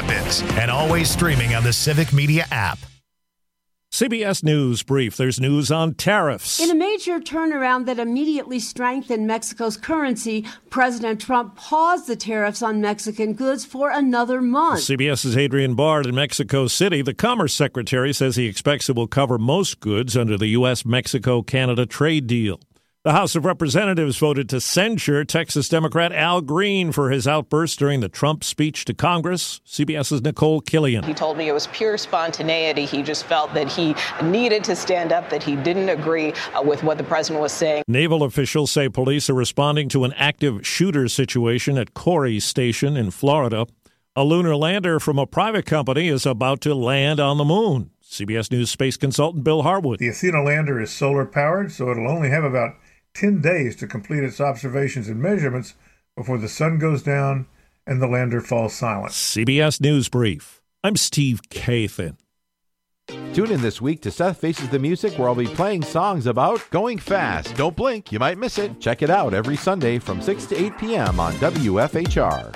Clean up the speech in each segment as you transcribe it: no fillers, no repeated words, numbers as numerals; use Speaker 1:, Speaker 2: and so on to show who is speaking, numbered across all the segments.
Speaker 1: happens, and always streaming on the Civic Media app.
Speaker 2: CBS News Brief. There's news on tariffs.
Speaker 3: In a major turnaround that immediately strengthened Mexico's currency, President Trump paused the tariffs on Mexican goods for another month.
Speaker 2: CBS's Adrian Bard in Mexico City. The Commerce Secretary says he expects it will cover most goods under the U.S.-Mexico-Canada trade deal. The House of Representatives voted to censure Texas Democrat Al Green for his outburst during the Trump speech to Congress. CBS's Nicole Killian.
Speaker 4: He told me it was pure spontaneity. He just felt that he needed to stand up, that he didn't agree with what the president was saying.
Speaker 2: Naval officials say police are responding to an active shooter situation at Corey Station in Florida. A lunar lander from a private company is about to land on the moon. CBS News space consultant Bill Harwood.
Speaker 5: The Athena lander is solar-powered, so it'll only have about 10 days to complete its observations and measurements before the sun goes down and the lander falls silent.
Speaker 2: CBS News Brief. I'm Steve Kathan.
Speaker 6: Tune in this week to Seth Faces the Music, where I'll be playing songs about going fast. Don't blink, you might miss it. Check it out every Sunday from 6 to 8 p.m. on WFHR.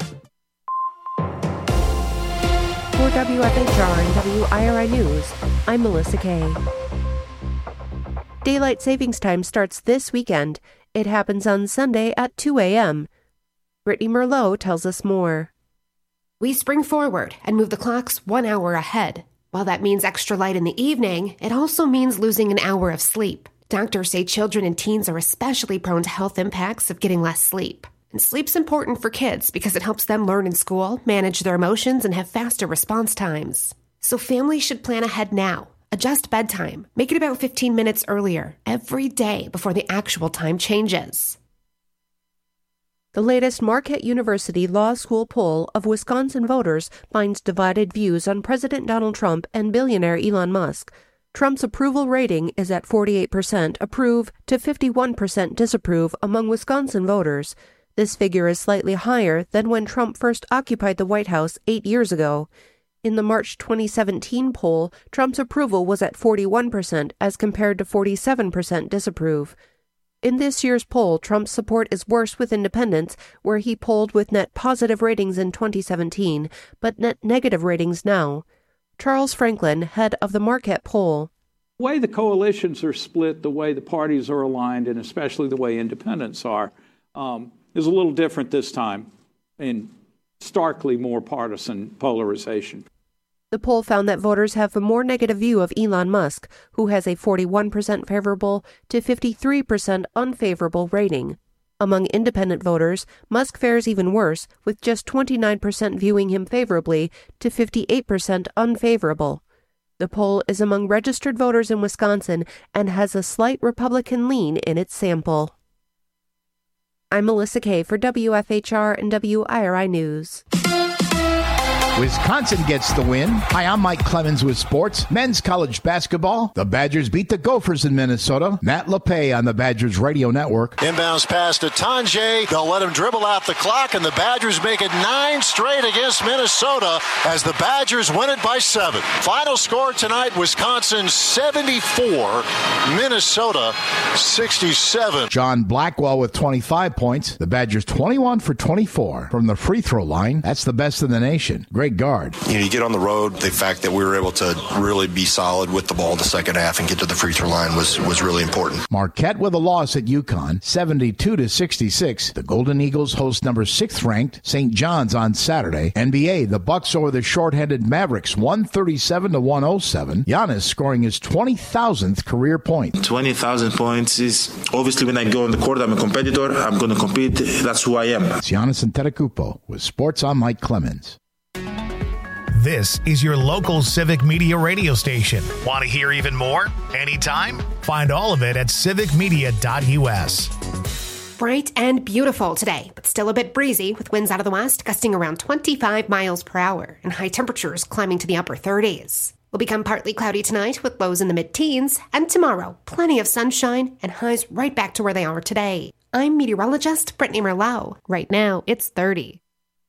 Speaker 7: For WFHR and WIRI News, I'm Melissa Kay. Daylight savings time starts this weekend. It happens on Sunday at 2 a.m. Brittany Merlot tells us more.
Speaker 8: We spring forward and move the clocks 1 hour ahead. While that means extra light in the evening, it also means losing an hour of sleep. Doctors say children and teens are especially prone to health impacts of getting less sleep. And sleep's important for kids because it helps them learn in school, manage their emotions, and have faster response times. So families should plan ahead now. Adjust bedtime. Make it about 15 minutes earlier every day before the actual time changes.
Speaker 7: The latest Marquette University Law School poll of Wisconsin voters finds divided views on President Donald Trump and billionaire Elon Musk. Trump's approval rating is at 48% approve to 51% disapprove among Wisconsin voters. This figure is slightly higher than when Trump first occupied the White House 8 years ago. In the March 2017 poll, Trump's approval was at 41% as compared to 47% disapprove. In this year's poll, Trump's support is worse with independents, where he polled with net positive ratings in 2017, but net negative ratings now. Charles Franklin, head of the Marquette poll.
Speaker 9: The way the coalitions are split, the way the parties are aligned, and especially the way independents are, is a little different this time in starkly more partisan polarization.
Speaker 7: The poll found that voters have a more negative view of Elon Musk, who has a 41% favorable to 53% unfavorable rating. Among independent voters, Musk fares even worse, with just 29% viewing him favorably to 58% unfavorable. The poll is among registered voters in Wisconsin and has a slight Republican lean in its sample. I'm Melissa Kay for WFHR and WIRI News.
Speaker 10: Wisconsin gets the win. Hi, I'm Mike Clemens with sports. Men's college basketball. The Badgers beat the Gophers in Minnesota. Matt LePay on the Badgers Radio Network.
Speaker 11: Inbounds pass to Tanjay. They'll let him dribble out the clock, and the Badgers make it 9 straight against Minnesota as the Badgers win it by 7. Final score tonight, Wisconsin 74, Minnesota 67.
Speaker 10: John Blackwell with 25 points. The Badgers 21 for 24 from the free throw line. That's the best in the nation. Great guard.
Speaker 12: You get on the road, the fact that we were able to really be solid with the ball the second half and get to the free throw line was really important.
Speaker 10: Marquette with a loss at UConn, 72-66. The Golden Eagles host number 6th ranked St. John's on Saturday. NBA, the Bucks over the short-handed Mavericks, 137-107. Giannis scoring his 20,000th career point.
Speaker 13: 20,000 points is obviously when I go on the court, I'm a competitor. I'm going to compete. That's who I am.
Speaker 10: It's Giannis Antetokounmpo with Sports on Mike Clemens.
Speaker 1: This is your local Civic Media radio station. Want to hear even more? Anytime? Find all of it at civicmedia.us.
Speaker 8: Bright and beautiful today, but still a bit breezy with winds out of the west gusting around 25 miles per hour and high temperatures climbing to the upper 30s. Will become partly cloudy tonight with lows in the mid-teens, and tomorrow, plenty of sunshine and highs right back to where they are today. I'm meteorologist Brittany Merlot. Right now, it's 30.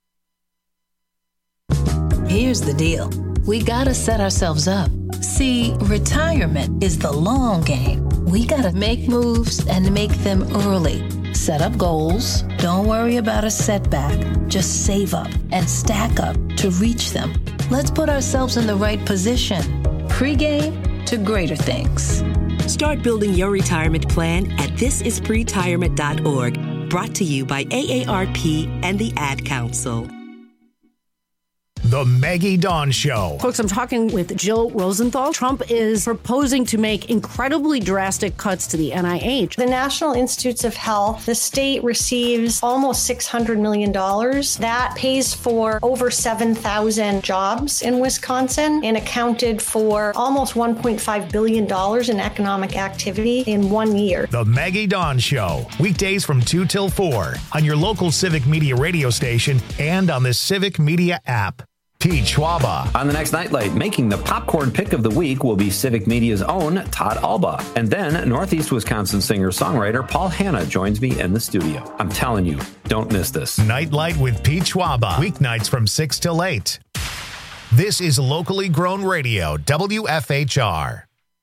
Speaker 14: Here's the deal. We gotta set ourselves up. See, retirement is the long game. We gotta make moves and make them early. Set up goals, Don't worry about a setback. Just save up and stack up to reach them. Let's put ourselves in the right position. Pre-game to greater things.
Speaker 15: Start building your retirement plan at thisispretirement.org. Brought to you by AARP and the Ad Council.
Speaker 1: The Maggie Dawn Show.
Speaker 16: Folks, I'm talking with Jill Rosenthal. Trump is proposing to make incredibly drastic cuts to the NIH.
Speaker 17: The National Institutes of Health, the state receives almost $600 million. That pays for over 7,000 jobs in Wisconsin and accounted for almost $1.5 billion in economic activity in 1 year.
Speaker 1: The Maggie Dawn Show. Weekdays from 2 till 4 on your local Civic Media radio station and on the Civic Media app. Pete Schwaba.
Speaker 18: On the next Nightlight, making the popcorn pick of the week will be Civic Media's own Todd Alba. And then Northeast Wisconsin singer-songwriter Paul Hanna joins me in the studio. I'm telling you, don't miss this.
Speaker 1: Nightlight with Pete Schwaba. Weeknights from 6 till 8. This is locally grown radio, WFHR.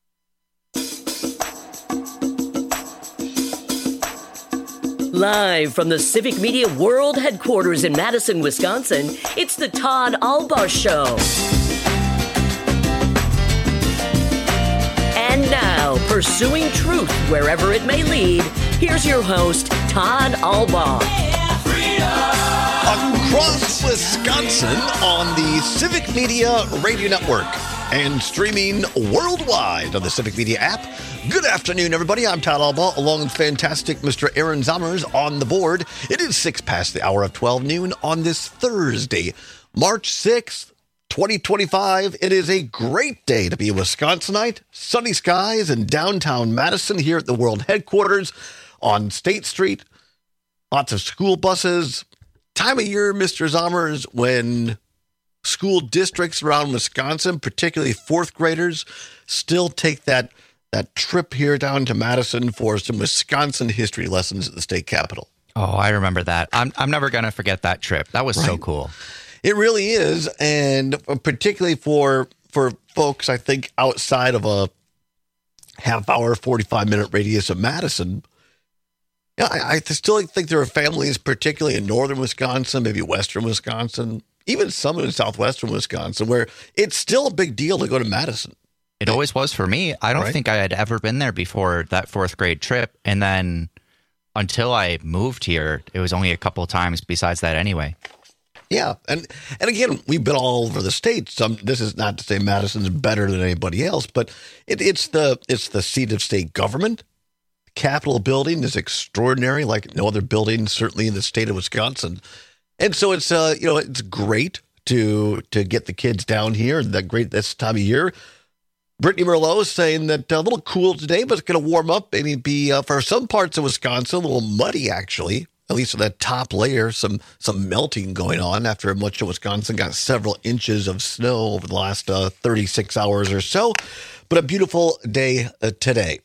Speaker 19: Live from the Civic Media World Headquarters in Madison, Wisconsin, it's the Todd Alba Show. And now, pursuing truth wherever it may lead, here's your host, Todd Alba.
Speaker 20: Across Wisconsin on the Civic Media Radio Network and streaming worldwide on the Civic Media app. Good afternoon, everybody. I'm Todd Alba, along with fantastic Mr. Aaron Zommers on the board. It is 6 past the hour of 12 noon on this Thursday, March 6th, 2025. It is a great day to be a Wisconsinite. Sunny skies in downtown Madison here at the world headquarters on State Street. Lots of school buses. Time of year, Mr. Zommers, when school districts around Wisconsin, particularly fourth graders, still take that trip here down to Madison for some Wisconsin history lessons at the state capitol.
Speaker 21: Oh, I remember that. I'm never going to forget that trip. That was so cool.
Speaker 20: It really is, and particularly for folks, I think, outside of a half-hour, 45-minute radius of Madison. Yeah, I still think there are families, particularly in northern Wisconsin, maybe western Wisconsin, even some in southwestern Wisconsin, where it's still a big deal to go to Madison.
Speaker 21: It always was for me. I don't think I had ever been there before that fourth grade trip. And then until I moved here, it was only a couple of times besides that anyway.
Speaker 20: Yeah. And again, we've been all over the state. This is not to say Madison's better than anybody else, but it's the seat of state government. The Capitol building is extraordinary, like no other building, certainly in the state of Wisconsin. And so it's it's great to get the kids down here. This time of year. Brittany Merlot is saying that a little cool today, but it's going to warm up. Maybe be for some parts of Wisconsin a little muddy, actually. At least with that top layer, some melting going on after much of Wisconsin got several inches of snow over the last 36 hours or so. But a beautiful day today.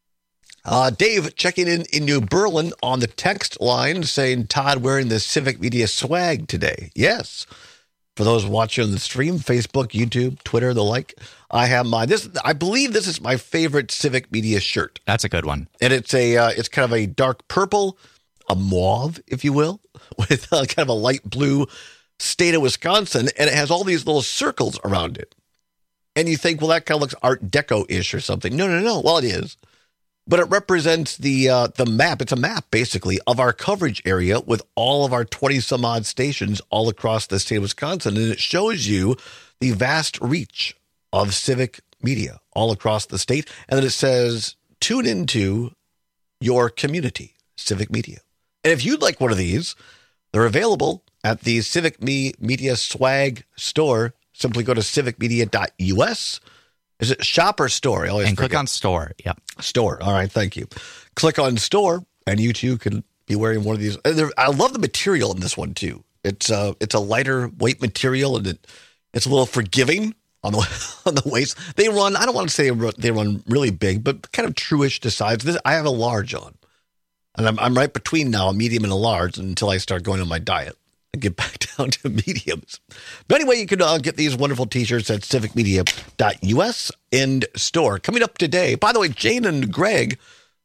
Speaker 20: Dave checking in New Berlin on the text line saying Todd wearing the Civic Media swag today. Yes. For those watching on the stream, Facebook, YouTube, Twitter, the like, I have I believe this is my favorite Civic Media shirt.
Speaker 21: That's a good one.
Speaker 20: And it's kind of a dark purple, a mauve, if you will, with kind of a light blue state of Wisconsin. And it has all these little circles around it. And you think, well, that kind of looks Art Deco-ish or something. No. Well, it is. But it represents the map. It's a map, basically, of our coverage area with all of our 20-some-odd stations all across the state of Wisconsin. And it shows you the vast reach of Civic Media all across the state. And then it says, tune into your community, Civic Media. And if you'd like one of these, they're available at the Civic Media Swag store. Simply go to civicmedia.us. Is it shop or store?
Speaker 21: And click on store. Yep.
Speaker 20: Store. All right. Thank you. Click on store, and you too can be wearing one of these. I love the material in this one too. It's a lighter weight material, and it's a little forgiving on the waist. They run. I don't want to say they run really big, but kind of true-ish to size. I have a large on, and I'm right between now a medium and a large until I start going on my diet and get back down to mediums. But anyway, you can get these wonderful T-shirts at civicmedia.us and store. Coming up today, by the way, Jane and Greg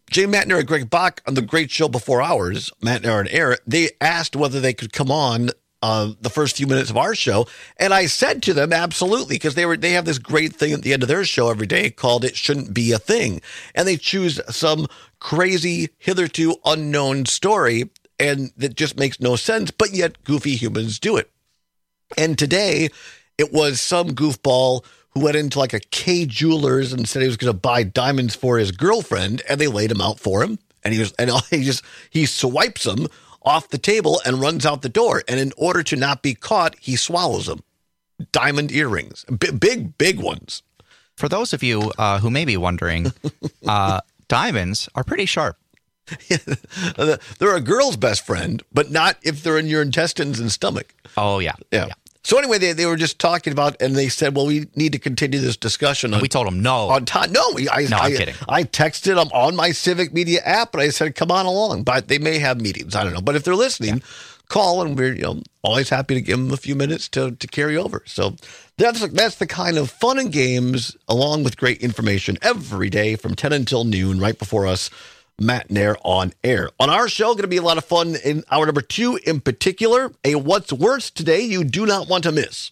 Speaker 20: Jay Matner and Greg Bach on the great show before ours, Matner and Air, they asked whether they could come on the first few minutes of our show. And I said to them, absolutely, because they have this great thing at the end of their show every day called It Shouldn't Be a Thing. And they choose some crazy, hitherto unknown story, and that just makes no sense, but yet goofy humans do it. And today, it was some goofball who went into like a K Jewelers and said he was going to buy diamonds for his girlfriend, and they laid them out for him. And he swipes them off the table and runs out the door. And in order to not be caught, he swallows them. Diamond earrings, big ones.
Speaker 21: For those of you who may be wondering, diamonds are pretty sharp.
Speaker 20: They're a girl's best friend, but not if they're in your intestines and stomach.
Speaker 21: Oh, yeah.
Speaker 20: So anyway, they were just talking about, and they said, well, we need to continue this discussion.
Speaker 21: We told them no.
Speaker 20: On time. No, I'm kidding. I texted them on my Civic Media app, and I said, come on along. But they may have meetings. I don't know. But if they're listening, call, and we're always happy to give them a few minutes to carry over. So that's the kind of fun and games, along with great information every day from 10 until noon, right before us. Matt Nair on air. On our show, going to be a lot of fun in hour number 2 in particular. A What's Worse today you do not want to miss.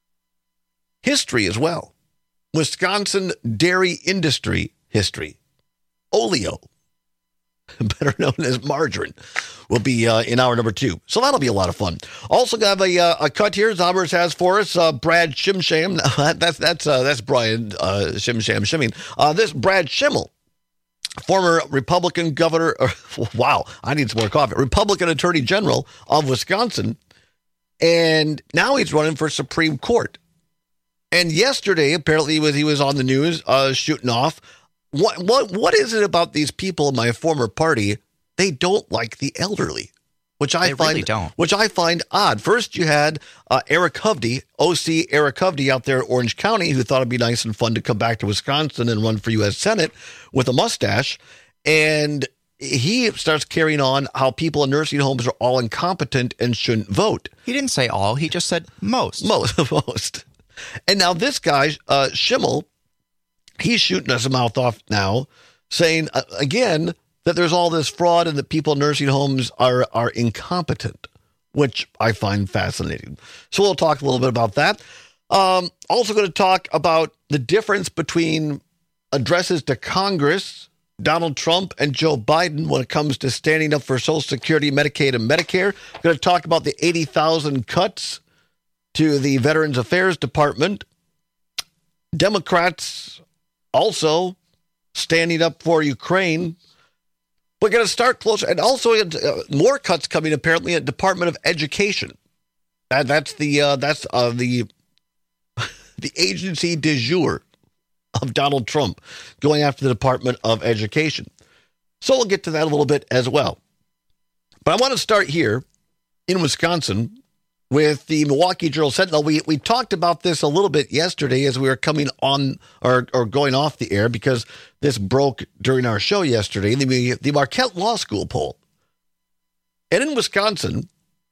Speaker 20: History as well. Wisconsin dairy industry history. Oleo, better known as margarine, will be in hour number 2. So that'll be a lot of fun. Also got a cut here Zobbers has for us. Brad Shimsham. That's Brian Shimsham Shimming. This Brad Schimmel, former Republican governor, wow, I need some more coffee, Republican Attorney General of Wisconsin, and now he's running for Supreme Court. And yesterday, apparently, he was on the news shooting off. What is it about these people in my former party? They don't like the elderly, which I find odd. First, you had Eric Hovde, OC Eric Hovde out there in Orange County, who thought it'd be nice and fun to come back to Wisconsin and run for U.S. Senate with a mustache. And he starts carrying on how people in nursing homes are all incompetent and shouldn't vote.
Speaker 21: He didn't say all. He just said most.
Speaker 20: Most. And now this guy, Schimmel, he's shooting us a mouth off now, saying, again, that there's all this fraud and that people in nursing homes are incompetent, which I find fascinating. So we'll talk a little bit about that. Also going to talk about the difference between addresses to Congress, Donald Trump and Joe Biden when it comes to standing up for Social Security, Medicaid, and Medicare. Going to talk about the 80,000 cuts to the Veterans Affairs Department. Democrats also standing up for Ukraine. We're going to start closer, and also more cuts coming apparently at Department of Education. That's the agency du jour of Donald Trump going after the Department of Education. So we'll get to that a little bit as well. But I want to start here in Wisconsin with the Milwaukee Journal-Sentinel. We talked about this a little bit yesterday as we were coming on or going off the air because this broke during our show yesterday, the Marquette Law School poll. And in Wisconsin,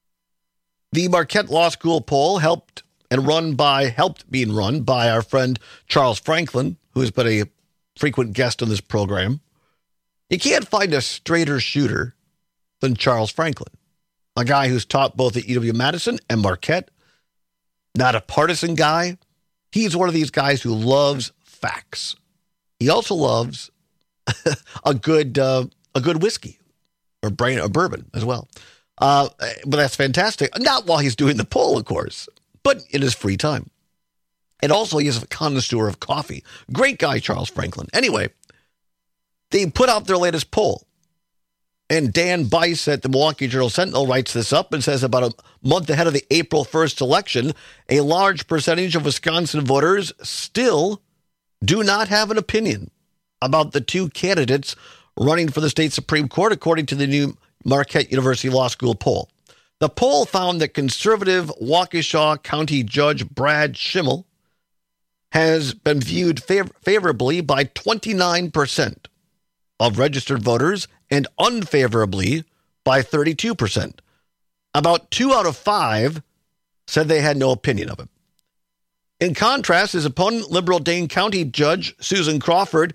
Speaker 20: the Marquette Law School poll helped being run by our friend Charles Franklin, who has been a frequent guest on this program. You can't find a straighter shooter than Charles Franklin. A guy who's taught both at UW-Madison and Marquette, not a partisan guy. He's one of these guys who loves facts. He also loves a good whiskey or bourbon as well. But that's fantastic. Not while he's doing the poll, of course, but in his free time. And also, he is a connoisseur of coffee. Great guy, Charles Franklin. Anyway, they put out their latest poll. And Dan Bice at the Milwaukee Journal-Sentinel writes this up and says about a month ahead of the April 1st election, a large percentage of Wisconsin voters still do not have an opinion about the two candidates running for the state Supreme Court, according to the new Marquette University Law School poll. The poll found that conservative Waukesha County Judge Brad Schimmel has been viewed favorably by 29% of registered voters and unfavorably by 32%. About 2 out of 5 said they had no opinion of him. In contrast, his opponent, liberal Dane County Judge Susan Crawford,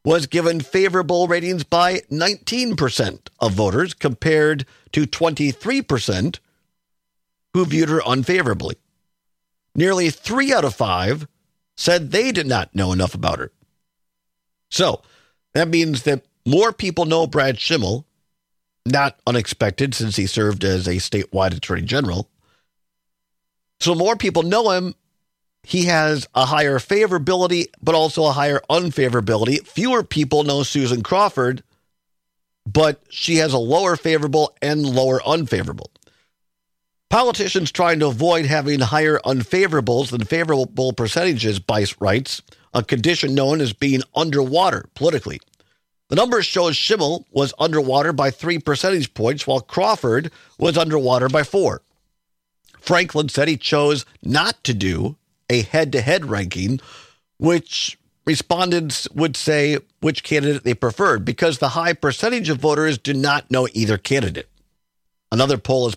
Speaker 20: was given favorable ratings by 19% of voters compared to 23% who viewed her unfavorably. Nearly 3 out of 5 said they did not know enough about her. So that means that more people know Brad Schimel, not unexpected since he served as a statewide attorney general. So more people know him. He has a higher favorability, but also a higher unfavorability. Fewer people know Susan Crawford, but she has a lower favorable and lower unfavorable. Politicians trying to avoid having higher unfavorables than favorable percentages, Bice writes, a condition known as being underwater politically. The numbers show Schimel was underwater by 3 percentage points, while Crawford was underwater by 4. Franklin said he chose not to do a head-to-head ranking, which respondents would say which candidate they preferred, because the high percentage of voters do not know either candidate. Another poll is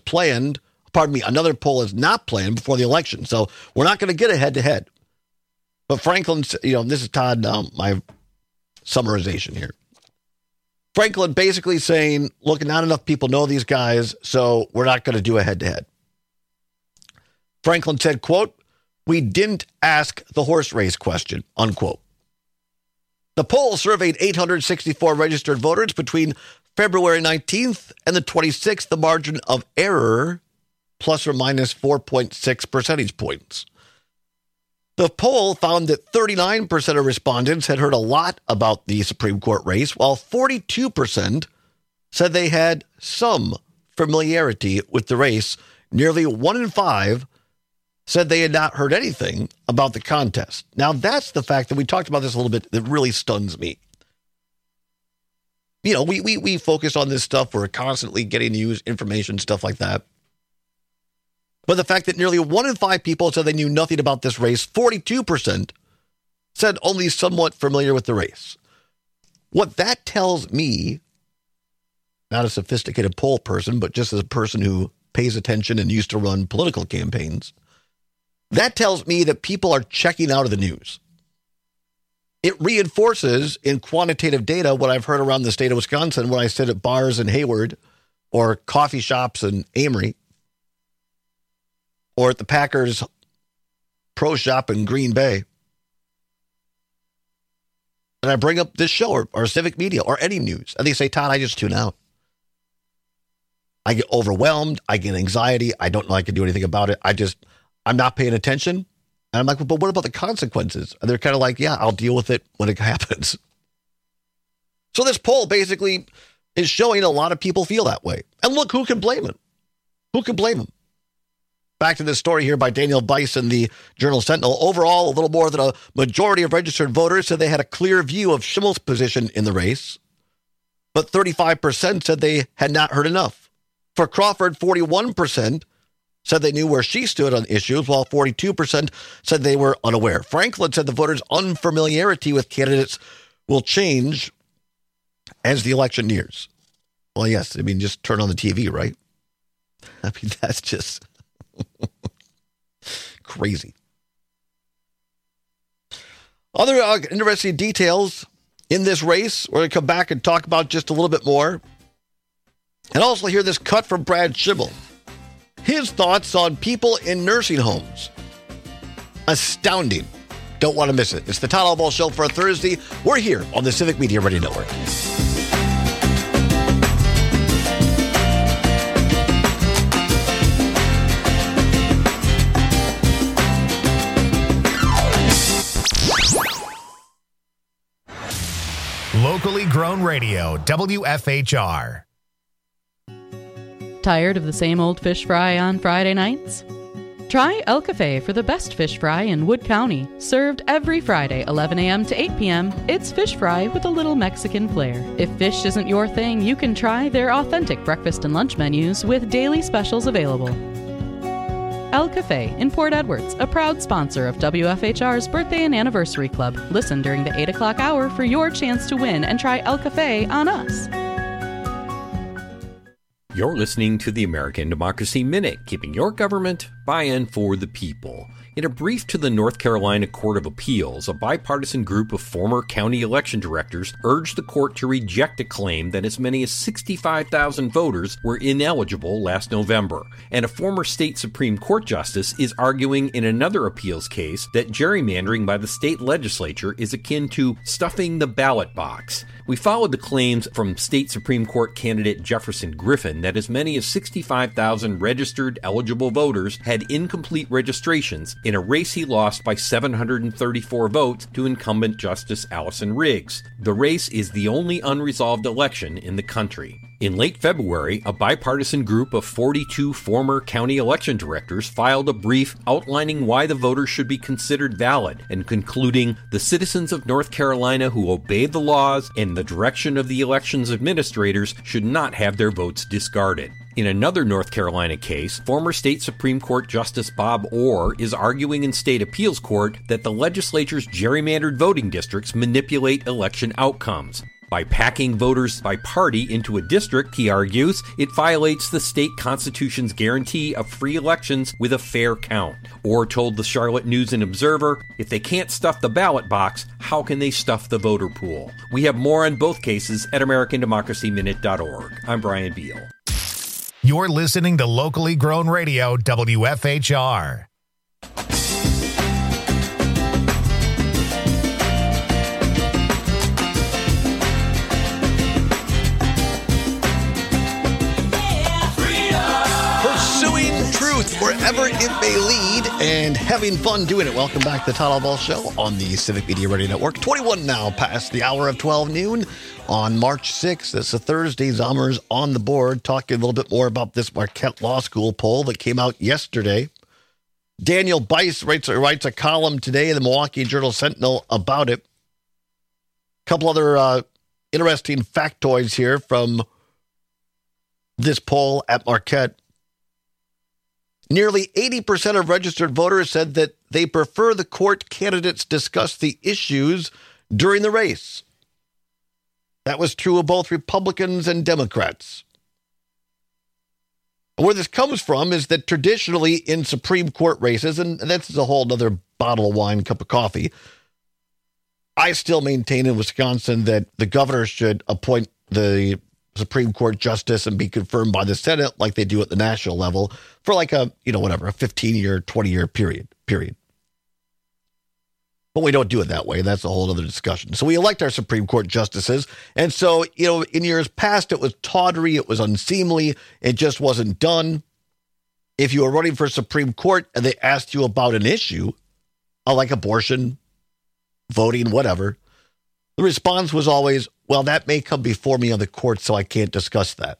Speaker 20: not planned before the election, so we're not going to get a head-to-head. But Franklin, this is Todd, my summarization here. Franklin basically saying, look, not enough people know these guys, so we're not going to do a head-to-head. Franklin said, quote, "We didn't ask the horse race question," unquote. The poll surveyed 864 registered voters between February 19th and the 26th, the margin of error, plus or minus 4.6 percentage points. The poll found that 39% of respondents had heard a lot about the Supreme Court race, while 42% said they had some familiarity with the race. Nearly 1 in 5 said they had not heard anything about the contest. Now, that's the fact that we talked about this a little bit that really stuns me. We focus on this stuff. We're constantly getting news, information, stuff like that. But the fact that nearly 1 in 5 people said they knew nothing about this race, 42% said only somewhat familiar with the race. What that tells me, not a sophisticated poll person, but just as a person who pays attention and used to run political campaigns, that tells me that people are checking out of the news. It reinforces in quantitative data what I've heard around the state of Wisconsin when I sit at bars in Hayward or coffee shops in Amory, or at the Packers Pro Shop in Green Bay. And I bring up this show or civic media or any news, and they say, Todd, I just tune out. I get overwhelmed. I get anxiety. I don't know I can do anything about it. I'm not paying attention. And I'm like, well, but what about the consequences? And they're kind of like, yeah, I'll deal with it when it happens. So this poll basically is showing a lot of people feel that way. And look, who can blame him? Who can blame him? Back to this story here by Daniel Bice in the Journal-Sentinel. Overall, a little more than a majority of registered voters said they had a clear view of Schimel's position in the race, but 35% said they had not heard enough. For Crawford, 41% said they knew where she stood on issues, while 42% said they were unaware. Franklin said the voters' unfamiliarity with candidates will change as the election nears. Well, yes, just turn on the TV, right? That's just crazy. Other interesting details in this race, we're going to come back and talk about just a little bit more. And also hear this cut from Brad Schimel. His thoughts on people in nursing homes. Astounding. Don't want to miss it. It's the Todd Albaugh Show for a Thursday. We're here on the Civic Media Radio Network.
Speaker 1: Locally grown radio, WFHR.
Speaker 3: Tired of the same old fish fry on Friday nights? Try El Cafe for the best fish fry in Wood County. Served every Friday, 11 a.m. to 8 p.m., it's fish fry with a little Mexican flair. If fish isn't your thing, you can try their authentic breakfast and lunch menus with daily specials available. El Cafe in Port Edwards, a proud sponsor of WFHR's Birthday and Anniversary Club. Listen during the 8 o'clock hour for your chance to win and try El Cafe on us.
Speaker 22: You're listening to the American Democracy Minute, keeping your government
Speaker 4: by and for the people. In a brief to the North Carolina Court of Appeals, a bipartisan group of former county election directors urged the court to reject a claim that as many as 65,000 voters were ineligible last November. And a former state Supreme Court justice is arguing in another appeals case that gerrymandering by the state legislature is akin to stuffing the ballot box. We followed the claims from state Supreme Court candidate Jefferson Griffin that as many as 65,000 registered eligible voters had incomplete registrations in a race he lost by 734 votes to incumbent Justice Allison Riggs. The race is the only unresolved election in the country. In late February, a bipartisan group of 42 former county election directors filed a brief outlining why the voters should be considered valid and concluding the citizens of North Carolina who obey the laws and the direction of the elections administrators should not have their votes discarded. In another North Carolina case, former state Supreme Court Justice Bob Orr is arguing in state appeals court that the legislature's gerrymandered voting districts manipulate election outcomes. By packing voters by party into a district, he argues, it violates the state constitution's guarantee of free elections with a fair count. Orr told the Charlotte News and Observer, if they can't stuff the ballot box, how can they stuff the voter pool? We have more on both cases at AmericanDemocracyMinute.org. I'm Brian Beal.
Speaker 1: You're listening to locally grown radio, WFHR.
Speaker 20: Wherever it may lead, and having fun doing it. Welcome back to the Todd Albaugh Show on the Civic Media Radio Network. 21 now past the hour of 12 noon on March 6th. It's a Thursday. Zomer's on the board, talking a little bit more about this Marquette Law School poll that came out yesterday. Daniel Bice writes a column today in the Milwaukee Journal-Sentinel about it. A couple other interesting factoids here from this poll at Marquette. Nearly 80% of registered voters said that they prefer the court candidates discuss the issues during the race. That was true of both Republicans and Democrats. Where this comes from is that traditionally in Supreme Court races, and this is a whole other bottle of wine, cup of coffee, I still maintain in Wisconsin that the governor should appoint the Supreme Court justice and be confirmed by the Senate like they do at the national level for like a 15-year, 20-year period. But we don't do it that way. That's a whole other discussion. So we elect our Supreme Court justices. And so, in years past, it was tawdry. It was unseemly. It just wasn't done. If you were running for Supreme Court and they asked you about an issue, like abortion, voting, whatever, the response was always, well, that may come before me on the court, so I can't discuss that.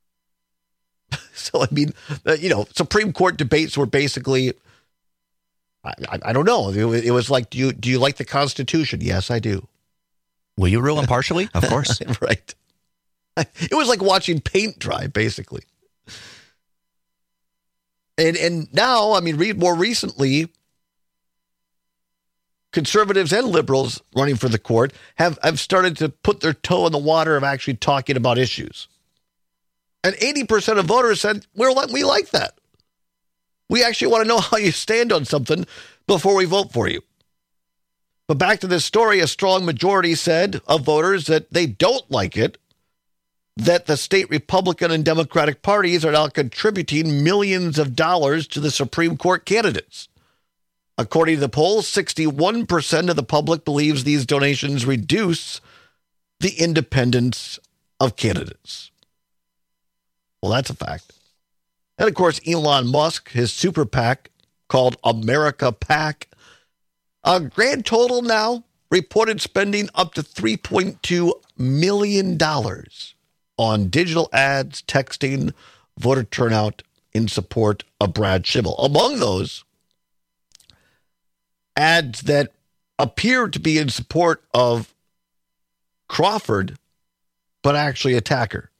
Speaker 20: So, Supreme Court debates were basically, I don't know. It was like, do you like the Constitution? Yes, I do.
Speaker 21: Will you rule impartially? Of course.
Speaker 20: Right. It was like watching paint dry, basically. And now, read more recently, conservatives and liberals running for the court have started to put their toe in the water of actually talking about issues. And 80% of voters said, we like that. We actually want to know how you stand on something before we vote for you. But back to this story, a strong majority said of voters that they don't like it, that the state Republican and Democratic parties are now contributing millions of dollars to the Supreme Court candidates. According to the poll, 61% of the public believes these donations reduce the independence of candidates. Well, that's a fact. And of course, Elon Musk, his super PAC called America PAC, a grand total now reported spending up to $3.2 million on digital ads, texting, voter turnout in support of Brad Schimel. Among those, ads that appear to be in support of Crawford, but actually attack her.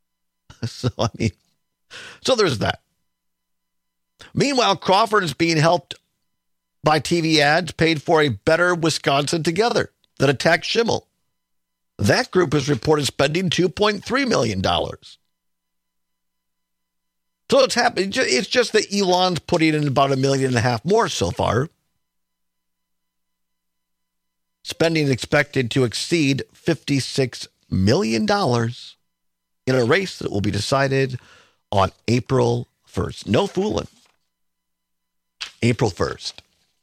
Speaker 20: So there's that. Meanwhile, Crawford is being helped by TV ads paid for a Better Wisconsin Together that attacked Schimel. That group has reported spending $2.3 million. So it's happening. It's just that Elon's putting in about $1.5 million more so far. Spending expected to exceed $56 million in a race that will be decided on April 1st. No fooling. April 1st.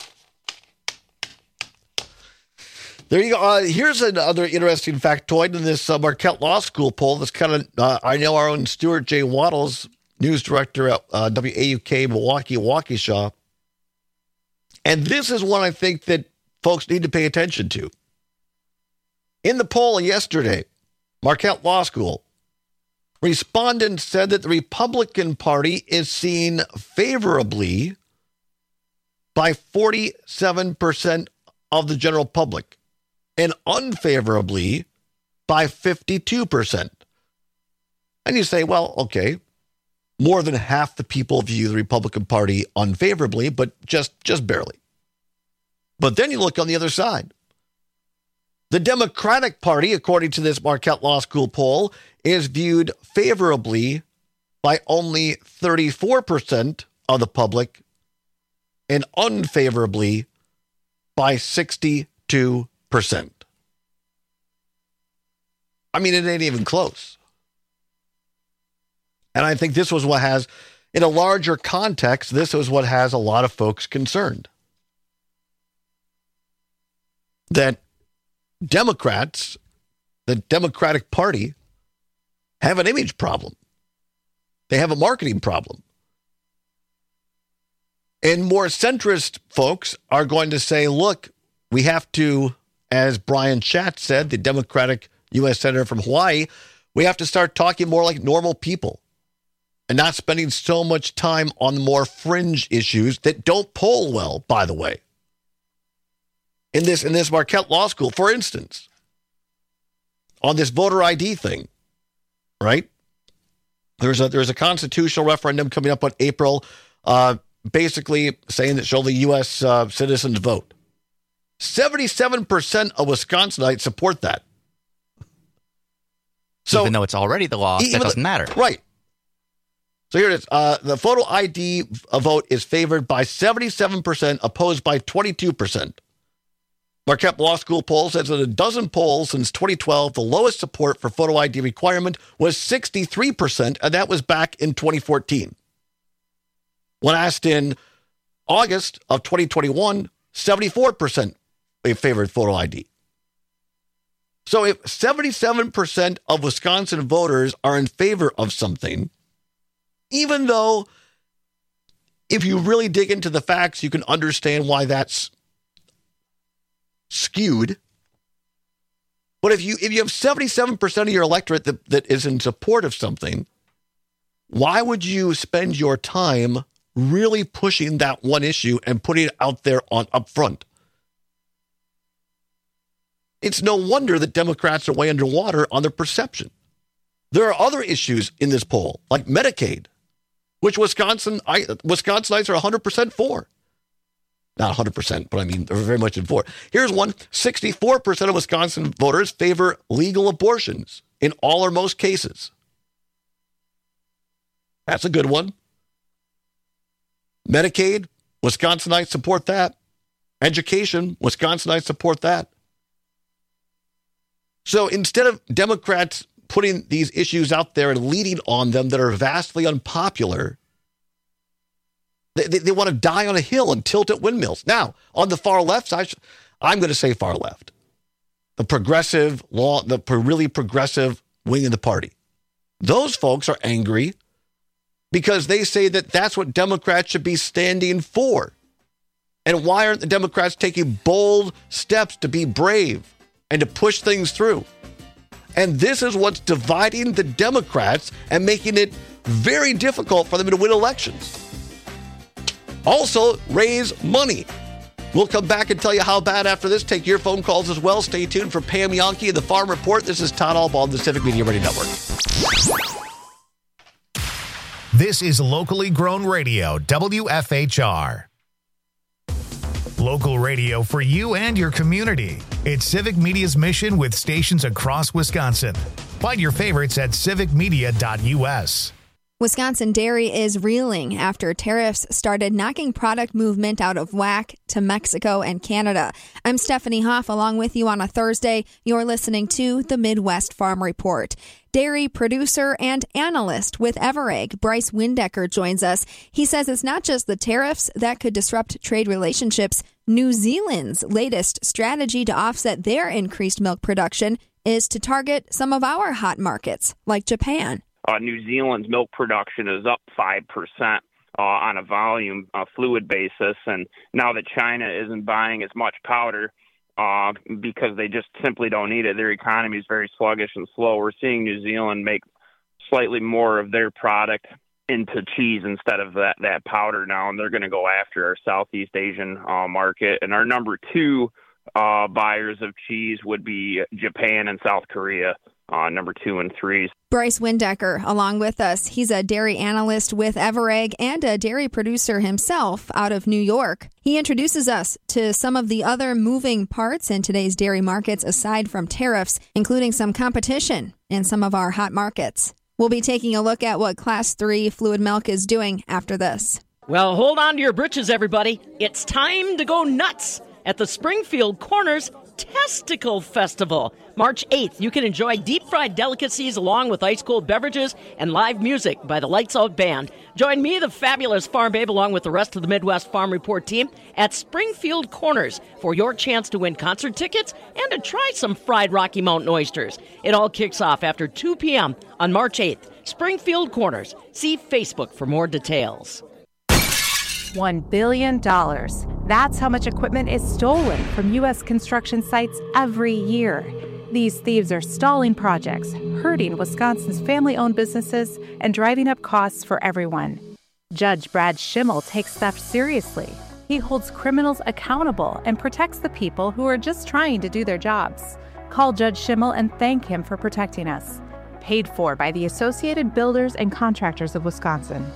Speaker 20: There you go. Here's another interesting factoid in this Marquette Law School poll. That's kind of, I know our own Stuart J. Waddles, news director at WAUK Milwaukee, Waukesha. And this is one I think that folks need to pay attention to. In the poll yesterday, Marquette Law School, respondents said that the Republican Party is seen favorably by 47% of the general public and unfavorably by 52%. And you say, well, okay, more than half the people view the Republican Party unfavorably, but just barely. But then you look on the other side. The Democratic Party, according to this Marquette Law School poll, is viewed favorably by only 34% of the public and unfavorably by 62%. I mean, it ain't even close. And I think this was what has, in a larger context, this was what has a lot of folks concerned. That Democrats, the Democratic Party, have an image problem. They have a marketing problem. And more centrist folks are going to say, look, we have to, as Brian Schatz said, the Democratic U.S. Senator from Hawaii, we have to start talking more like normal people and not spending so much time on the more fringe issues that don't poll well, by the way. In this Marquette Law School, for instance, on this voter ID thing, right? There's a constitutional referendum coming up on April, basically saying that show the U.S. Citizens vote. 77% of Wisconsinites support that. So,
Speaker 21: even though it's already the law, that doesn't matter.
Speaker 20: Right. So here it is. The photo ID vote is favored by 77%, opposed by 22%. Marquette Law School poll says that a dozen polls since 2012, the lowest support for photo ID requirement was 63%, and that was back in 2014. When asked in August of 2021, 74% favored photo ID. So if 77% of Wisconsin voters are in favor of something, even though if you really dig into the facts, you can understand why that's skewed. But if you have 77% of your electorate that is in support of something, why would you spend your time really pushing that one issue and putting it out there up front? It's no wonder that Democrats are way underwater on their perception. There are other issues in this poll, like Medicaid, which Wisconsinites are 100% for. Not 100%, but I mean, they're very much in for. Here's one. 64% of Wisconsin voters favor legal abortions in all or most cases. That's a good one. Medicaid, Wisconsinites support that. Education, Wisconsinites support that. So instead of Democrats putting these issues out there and leading on them that are vastly unpopular, they want to die on a hill and tilt at windmills. Now, on the far left, I'm going to say far left. The progressive law, the really progressive wing of the party. Those folks are angry because they say that that's what Democrats should be standing for. And why aren't the Democrats taking bold steps to be brave and to push things through? And this is what's dividing the Democrats and making it very difficult for them to win elections. Also, raise money. We'll come back and tell you how bad after this. Take your phone calls as well. Stay tuned for Pam Yonke and the Farm Report. This is Todd Albaugh on the Civic Media Radio Network.
Speaker 1: This is locally grown radio, WFHR. Local radio for you and your community. It's Civic Media's mission with stations across Wisconsin. Find your favorites at civicmedia.us.
Speaker 5: Wisconsin dairy is reeling after tariffs started knocking product movement out of whack to Mexico and Canada. I'm Stephanie Hoff, along with you on a Thursday. You're listening to the Midwest Farm Report. Dairy producer and analyst with Everegg, Bryce Windecker, joins us. He says it's not just the tariffs that could disrupt trade relationships. New Zealand's latest strategy to offset their increased milk production is to target some of our hot markets, like Japan.
Speaker 22: New Zealand's milk production is up 5% on a volume fluid basis, and now that China isn't buying as much powder because they just simply don't need it, their economy is very sluggish and slow. We're seeing New Zealand make slightly more of their product into cheese instead of that powder now, and they're going to go after our Southeast Asian market. And our number two buyers of cheese would be Japan and South Korea. Number 2 and 3.
Speaker 5: Bryce Windecker, along with us. He's a dairy analyst with Everegg and a dairy producer himself out of New York. He introduces us to some of the other moving parts in today's dairy markets aside from tariffs, including some competition in some of our hot markets. We'll be taking a look at what Class 3 fluid milk is doing after this.
Speaker 23: Well, hold on to your britches, everybody. It's time to go nuts at the Springfield Corners Testicle Festival. March 8th, you can enjoy deep-fried delicacies along with ice-cold beverages and live music by the Lights Out Band. Join me, the fabulous Farm Babe, along with the rest of the Midwest Farm Report team at Springfield Corners for your chance to win concert tickets and to try some fried Rocky Mountain oysters. It all kicks off after 2 p.m. on March 8th. Springfield Corners. See Facebook for more details.
Speaker 24: $1 billion. That's how much equipment is stolen from U.S. construction sites every year. These thieves are stalling projects, hurting Wisconsin's family-owned businesses, and driving up costs for everyone. Judge Brad Schimmel takes theft seriously. He holds criminals accountable and protects the people who are just trying to do their jobs. Call Judge Schimmel and thank him for protecting us. Paid for by the Associated Builders and Contractors of Wisconsin.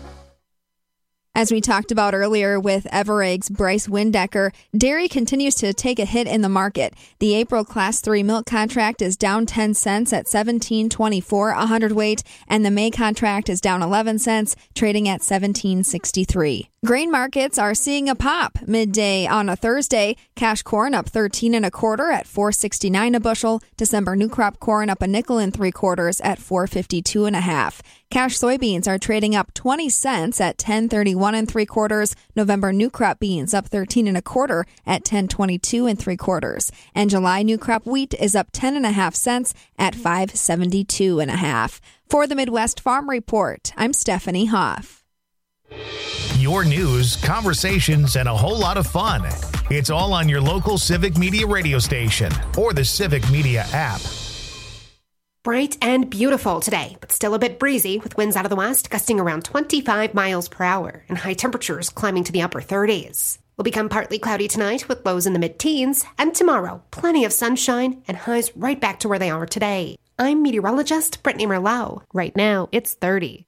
Speaker 5: As we talked about earlier with Everegg's Bryce Windecker, dairy continues to take a hit in the market. The April Class 3 milk contract is down 10 cents at $17.24 a hundredweight, and the May contract is down 11 cents, trading at $17.63. Grain markets are seeing a pop midday on a Thursday. Cash corn up 13 1/4 at $4.69 a bushel. December new crop corn up a nickel and 3/4 at $4.52 1/2. Cash soybeans are trading up 20 cents at $10.31 3/4. November new crop beans up 13 1/4 at $10.22 3/4. And July new crop wheat is up 10 1/2 cents at $5.72 1/2. For the Midwest Farm Report, I'm Stephanie Hoff.
Speaker 1: Your news, conversations, and a whole lot of fun. It's all on your local Civic Media radio station or the Civic Media app.
Speaker 8: Bright and beautiful today, but still a bit breezy with winds out of the west gusting around 25 miles per hour and high temperatures climbing to the upper 30s. Will become partly cloudy tonight with lows in the mid-teens, and tomorrow, plenty of sunshine and highs right back to where they are today. I'm meteorologist Brittany Merlot. Right now, it's 30.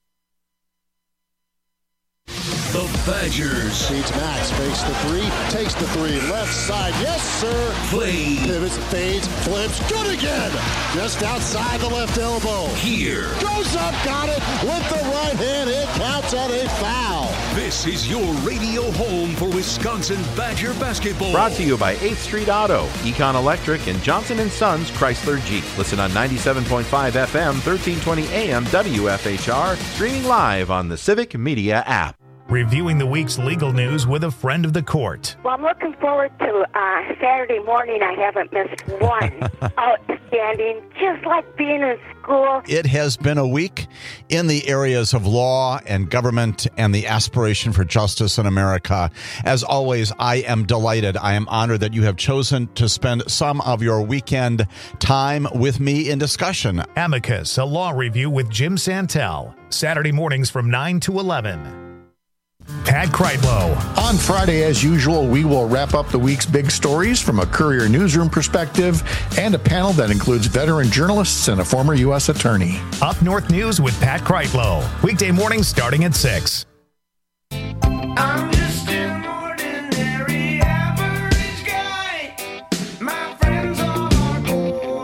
Speaker 25: The Badgers.
Speaker 11: Feeds Max, fakes the three, takes the three, left side, yes sir.
Speaker 25: Play.
Speaker 11: Pivots, fades, flips, good again. Just outside the left elbow.
Speaker 25: Here.
Speaker 11: Goes up, got it, with the right hand, it counts at a foul.
Speaker 25: This is your radio home for Wisconsin Badger basketball.
Speaker 6: Brought to you by 8th Street Auto, Econ Electric, and Johnson & Sons Chrysler Jeep. Listen on 97.5 FM, 1320 AM WFHR, streaming live on the Civic Media app.
Speaker 1: Reviewing the week's legal news with a friend of the court.
Speaker 26: Well, I'm looking forward to Saturday morning. I haven't missed one. Outstanding, just like being in school.
Speaker 27: It has been a week in the areas of law and government and the aspiration for justice in America. As always, I am delighted. I am honored that you have chosen to spend some of your weekend time with me in discussion.
Speaker 1: Amicus, a law review with Jim Santel. Saturday mornings from 9 to 11. Pat Kreitlow.
Speaker 10: On Friday, as usual, we will wrap up the week's big stories from a Courier newsroom perspective and a panel that includes veteran journalists and a former U.S. attorney.
Speaker 1: Up North News with Pat Kreitlow. Weekday mornings starting at 6.
Speaker 25: I'm just an ordinary average guy. My friends all are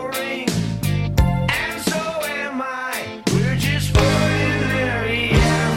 Speaker 25: boring, and so am I. We're just ordinary average.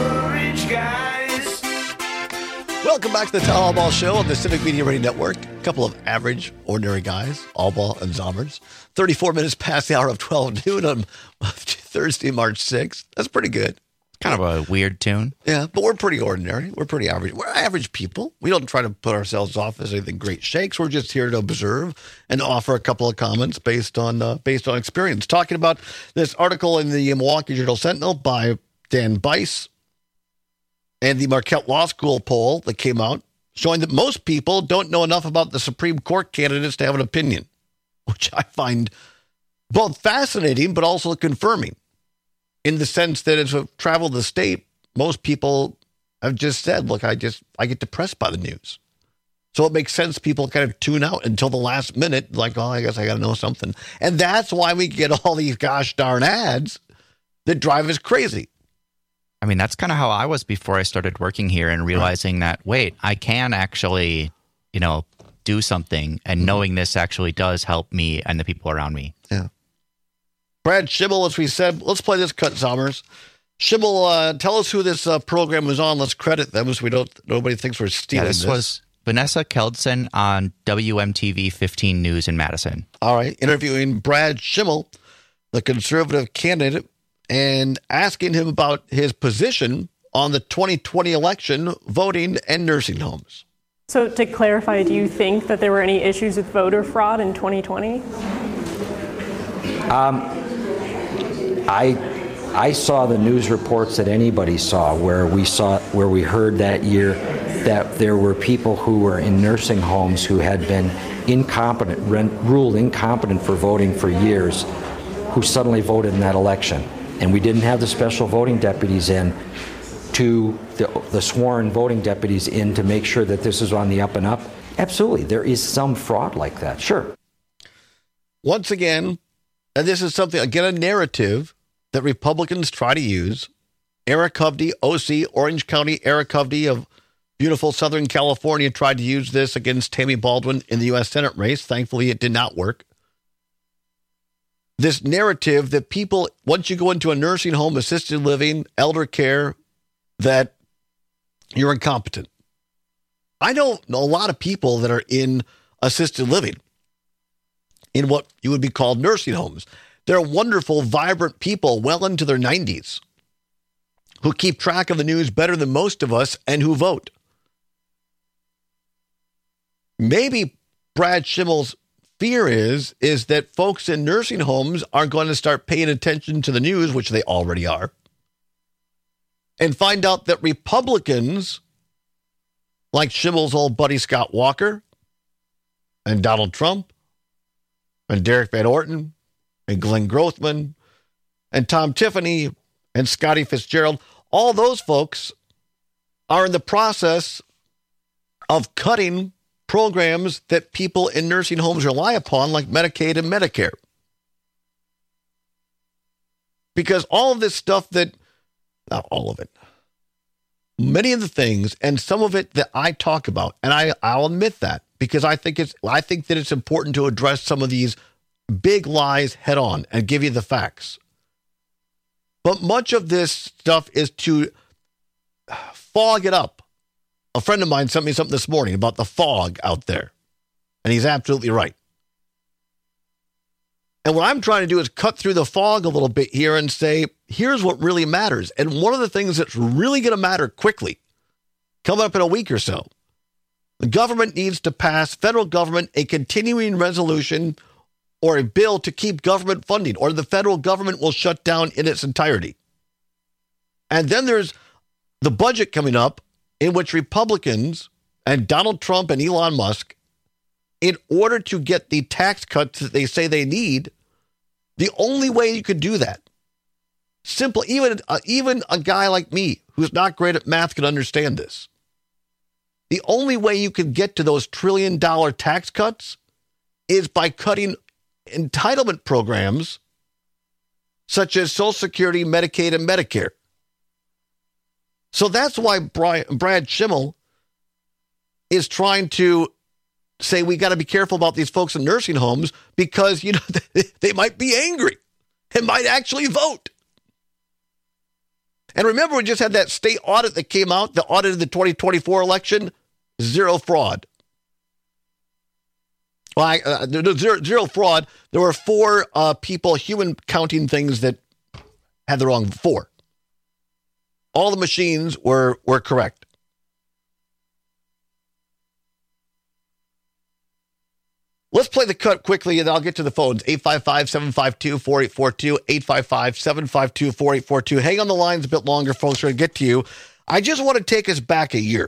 Speaker 20: back to the Todd Albaugh Show on the Civic Media Radio Network. A couple of average, ordinary guys, Albaugh and Zommers. 34 minutes past the hour of 12 noon on Thursday, March 6th. That's pretty good.
Speaker 21: Kind of a weird tune.
Speaker 20: Yeah, but we're pretty ordinary. We're pretty average. We're average people. We don't try to put ourselves off as anything great shakes. We're just here to observe and offer a couple of comments based on experience. Talking about this article in the Milwaukee Journal-Sentinel by Dan Bice and the Marquette Law School poll that came out showing that most people don't know enough about the Supreme Court candidates to have an opinion, which I find both fascinating but also confirming in the sense that as I've traveled the state, most people have just said, look, I get depressed by the news. So it makes sense people kind of tune out until the last minute, like, oh, I guess I got to know something. And that's why we get all these gosh darn ads that drive us crazy.
Speaker 21: I mean, that's kind of how I was before I started working here and realizing that, wait, I can actually, do something, and knowing this actually does help me and the people around me.
Speaker 20: Yeah. Brad Schimel, as we said, let's play this cut, Zommers. Schimel, tell us who this program was on. Let's credit them so nobody thinks we're stealing this.
Speaker 21: This was Vanessa Keldson on WMTV 15 News in Madison.
Speaker 20: All right. Interviewing Brad Schimel, the conservative candidate, and asking him about his position on the 2020 election, voting, and nursing homes.
Speaker 2: So to clarify, do you think that there were any issues with voter fraud in 2020?
Speaker 7: I saw the news reports that anybody saw where we heard that year that there were people who were in nursing homes who had been ruled incompetent for voting for years, who suddenly voted in that election. And we didn't have the special voting deputies in to the sworn voting deputies in to make sure that this is on the up and up. Absolutely. There is some fraud like that. Sure.
Speaker 20: Once again, and this is something, again, a narrative that Republicans try to use. Eric Hovde, OC, Orange County, Eric Hovde of beautiful Southern California tried to use this against Tammy Baldwin in the U.S. Senate race. Thankfully, it did not work. This narrative that people, once you go into a nursing home, assisted living, elder care, that you're incompetent. I know a lot of people that are in assisted living, in what you would be called nursing homes. They're wonderful, vibrant people well into their 90s who keep track of the news better than most of us and who vote. Maybe Brad Schimel's fear is that folks in nursing homes are going to start paying attention to the news, which they already are, and find out that Republicans like Schimel's old buddy Scott Walker and Donald Trump and Derek Van Orton and Glenn Grothman and Tom Tiffany and Scotty Fitzgerald, all those folks are in the process of cutting programs that people in nursing homes rely upon, like Medicaid and Medicare. Because all of this stuff not all of it, many of the things, and some of it that I talk about, and I'll admit that, because I think that it's important to address some of these big lies head on and give you the facts. But much of this stuff is to fog it up. A friend of mine sent me something this morning about the fog out there, and he's absolutely right. And what I'm trying to do is cut through the fog a little bit here and say, here's what really matters. And one of the things that's really going to matter quickly, coming up in a week or so, the government needs to pass, federal government, a continuing resolution or a bill to keep government funding, or the federal government will shut down in its entirety. And then there's the budget coming up, in which Republicans and Donald Trump and Elon Musk, in order to get the tax cuts that they say they need, the only way you could do that, simple, even a guy like me who's not great at math can understand this. The only way you can get to those $1 trillion tax cuts is by cutting entitlement programs such as Social Security, Medicaid, and Medicare. So that's why Brad Schimel is trying to say we got to be careful about these folks in nursing homes because, they might be angry and might actually vote. And remember, we just had that state audit that came out that audited the 2024 election. Zero fraud. Well, zero fraud. There were 4 people, human counting things that had the wrong 4. All the machines were correct. Let's play the cut quickly, and I'll get to the phones. 855-752-4842, 855-752-4842. Hang on the lines a bit longer, folks. We're going to get to you. I just want to take us back a year.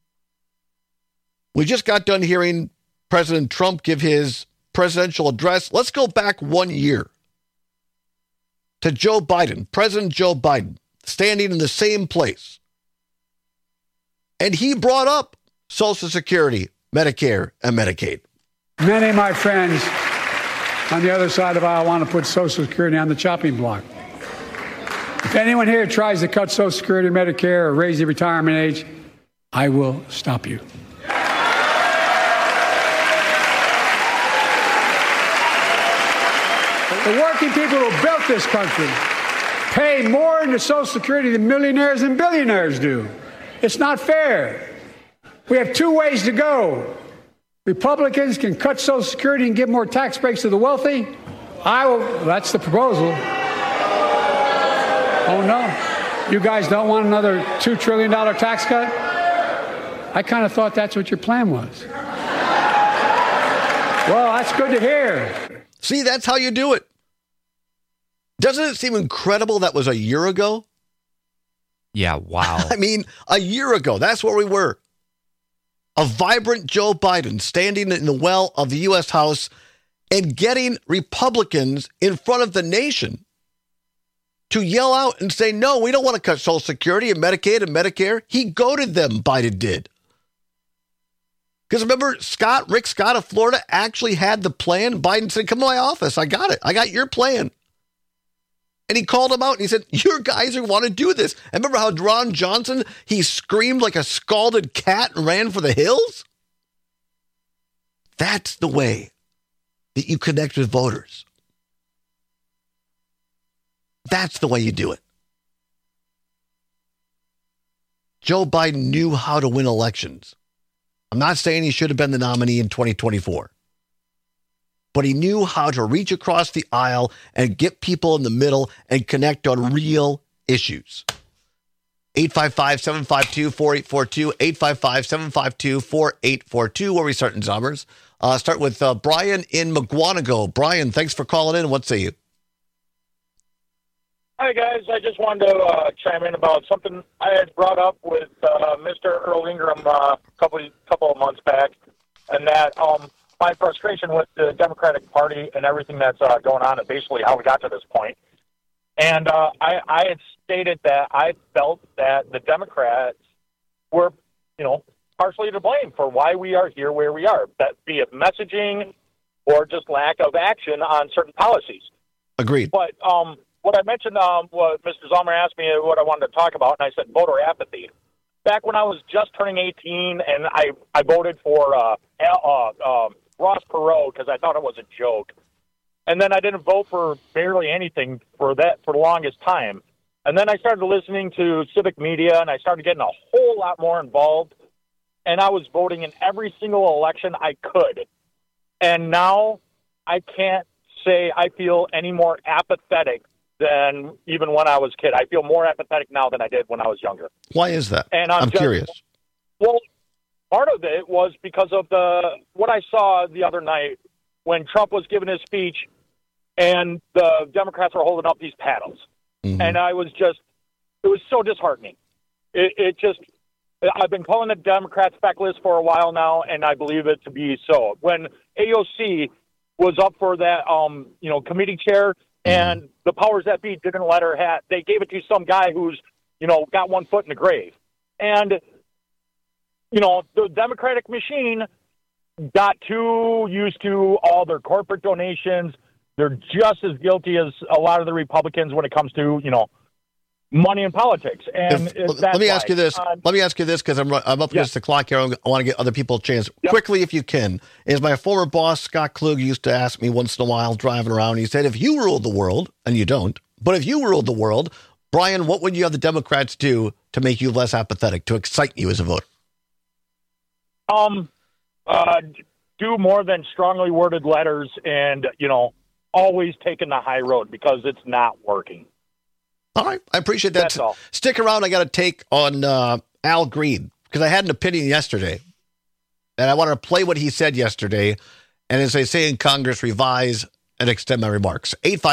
Speaker 20: We just got done hearing President Trump give his presidential address. Let's go back 1 year to Joe Biden, President Joe Biden, standing in the same place. And he brought up Social Security, Medicare, and Medicaid.
Speaker 9: Many of my friends on the other side of the aisle want to put Social Security on the chopping block. If anyone here tries to cut Social Security, Medicare, or raise the retirement age, I will stop you. The working people who built this country pay more into Social Security than millionaires and billionaires do. It's not fair. We have 2 ways to go. Republicans can cut Social Security and give more tax breaks to the wealthy. That's the proposal. Oh, no. You guys don't want another $2 trillion tax cut? I kind of thought that's what your plan was. Well, that's good to hear.
Speaker 20: See, that's how you do it. Doesn't it seem incredible that was a year ago?
Speaker 21: Yeah, wow.
Speaker 20: I mean, a year ago, that's where we were. A vibrant Joe Biden standing in the well of the U.S. House and getting Republicans in front of the nation to yell out and say, no, we don't want to cut Social Security and Medicaid and Medicare. He goaded them, Biden did. Because remember, Rick Scott of Florida actually had the plan. Biden said, come to my office. I got it. I got your plan. And he called him out and he said, your guys want to do this. And remember how Ron Johnson, he screamed like a scalded cat and ran for the hills? That's the way that you connect with voters. That's the way you do it. Joe Biden knew how to win elections. I'm not saying he should have been the nominee in 2024. But he knew how to reach across the aisle and get people in the middle and connect on real issues. 855-752-4842, 855-752-4842. Where are we starting, Zombers? Start with Brian in McGuanago. Brian, thanks for calling in. What say you?
Speaker 12: Hi, guys. I just wanted to chime in about something I had brought up with Mr. Earl Ingram a couple of months back, and that my frustration with the Democratic Party and everything that's going on and basically how we got to this point. And I had stated that I felt that the Democrats were, partially to blame for why we are here where we are, that be it messaging or just lack of action on certain policies.
Speaker 20: Agreed.
Speaker 12: But what I mentioned, what Mr. Zomer asked me what I wanted to talk about, and I said voter apathy. Back when I was just turning 18 and I voted for Ross Perot because I thought it was a joke. And then I didn't vote for barely anything for the longest time. And then I started listening to civic media, and I started getting a whole lot more involved. And I was voting in every single election I could. And now I can't say I feel any more apathetic than even when I was a kid. I feel more apathetic now than I did when I was younger.
Speaker 20: Why is that?
Speaker 12: And
Speaker 20: I'm curious.
Speaker 12: Well, part of it was because of what I saw the other night when Trump was giving his speech and the Democrats were holding up these paddles. Mm-hmm. And it was so disheartening. I've been calling the Democrats feckless for a while now, and I believe it to be so. When AOC was up for that, committee chair, and the powers that be didn't let her have, they gave it to some guy who's, got one foot in the grave. And, the Democratic machine got too used to all their corporate donations. They're just as guilty as a lot of the Republicans when it comes to, money in politics. And
Speaker 20: let me ask you this. Let me ask you this because I'm up against the clock here. I want to get other people a chance. Yep. Quickly, if you can. Is my former boss, Scott Klug, used to ask me once in a while driving around. He said, if you ruled the world, and you don't, but if you ruled the world, Brian, what would you have the Democrats do to make you less apathetic, to excite you as a voter?
Speaker 12: Do more than strongly worded letters and, always taking the high road because it's not working.
Speaker 20: All right. I appreciate that.
Speaker 12: That's all.
Speaker 20: Stick around. I got a take on Al Green because I had an opinion yesterday and I wanted to play what he said yesterday. And as they say in Congress, revise and extend my remarks.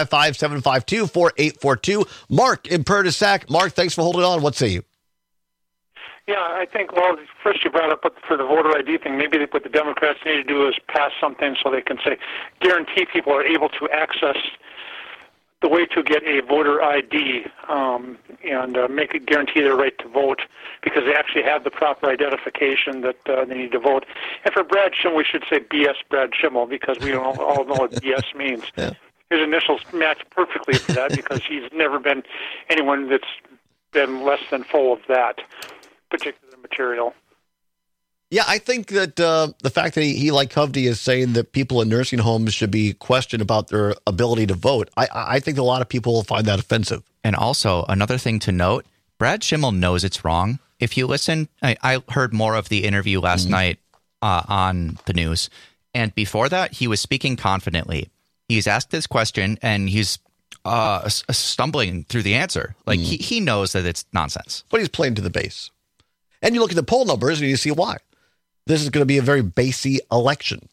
Speaker 20: 855-752-4842. Mark in Purtisac. Mark, thanks for holding on. What say you?
Speaker 13: Yeah, I think, well, first you brought up for the voter ID thing, maybe what the Democrats need to do is pass something so they can say, guarantee people are able to access the way to get a voter ID and make it guarantee their right to vote because they actually have the proper identification that they need to vote. And for Brad Schimmel, we should say BS Brad Schimmel because we all know what BS means. Yeah. His initials match perfectly for that because he's never been anyone that's been less than full of that particular material.
Speaker 20: Yeah, I think that the fact that he like Hovde, is saying that people in nursing homes should be questioned about their ability to vote, I think a lot of people will find that offensive.
Speaker 21: And also, another thing to note, Brad Schimmel knows it's wrong. If you listen, I heard more of the interview last night on the news, and before that, he was speaking confidently. He's asked this question, and he's stumbling through the answer. Like, he knows that it's nonsense.
Speaker 20: But he's playing to the base. And you look at the poll numbers and you see why. This is going to be a very basey election.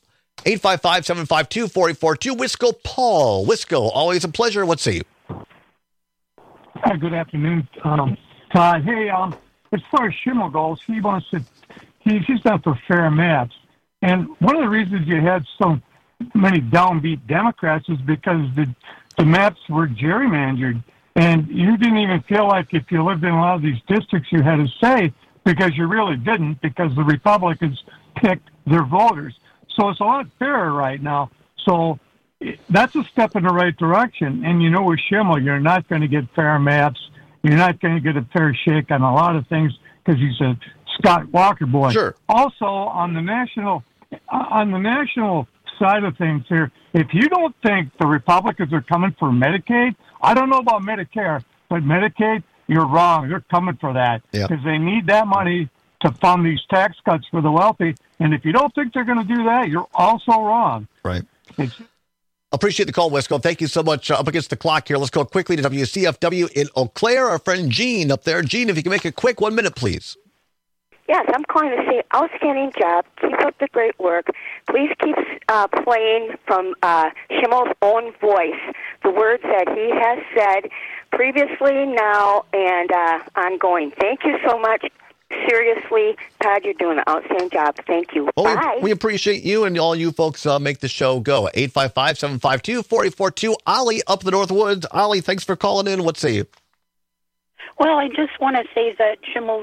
Speaker 20: 855-752-4842. Wisco Paul. Wisco, always a pleasure. What say you?
Speaker 14: Hi, good afternoon, Todd. Hey, as far as Schimmel goes, he's done for fair maps. And one of the reasons you had so many downbeat Democrats is because the maps were gerrymandered. And you didn't even feel like if you lived in a lot of these districts you had a say, because you really didn't, because the Republicans picked their voters. So it's a lot fairer right now. So that's a step in the right direction. And with Schimmel, you're not going to get fair maps. You're not going to get a fair shake on a lot of things because he's a Scott Walker boy.
Speaker 20: Sure.
Speaker 14: Also, on the national side of things here, if you don't think the Republicans are coming for Medicaid, I don't know about Medicare, but Medicaid, you're wrong. They're coming for that because they need that money to fund these tax cuts for the wealthy. And if you don't think they're going to do that, you're also wrong.
Speaker 20: Right. Appreciate the call, Wisco. Thank you so much. Up against the clock here. Let's go quickly to WCFW in Eau Claire. Our friend Gene up there. Gene, if you can make it quick, 1 minute, please.
Speaker 26: Yes, I'm calling to say outstanding job. Keep up the great work. Please keep playing from Schimmel's own voice the words that he has said previously, now, and ongoing. Thank you so much. Seriously, Todd, you're doing an outstanding job. Thank you. Bye.
Speaker 20: We appreciate you, and all you folks make the show go. 855-752-4842. Ollie up the North Woods. Ollie, thanks for calling in. What say you?
Speaker 15: Well, I just want to say that Schimmel's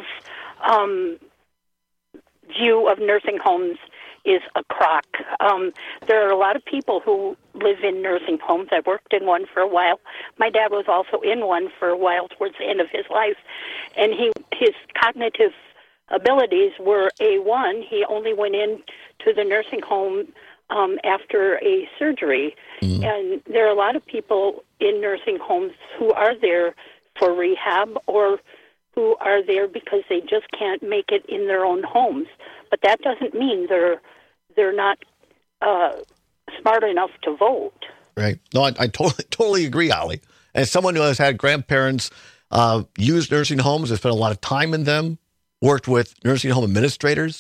Speaker 15: view of nursing homes is a crock. There are a lot of people who live in nursing homes. I worked in one for a while. My dad was also in one for a while towards the end of his life, and his cognitive abilities were A1. He only went in to the nursing home after a surgery, and there are a lot of people in nursing homes who are there for rehab or who are there because they just can't make it in their own homes. But that doesn't mean they're not smart enough to vote.
Speaker 20: Right. No, I totally agree, Ollie. As someone who has had grandparents use nursing homes, has spent a lot of time in them, worked with nursing home administrators,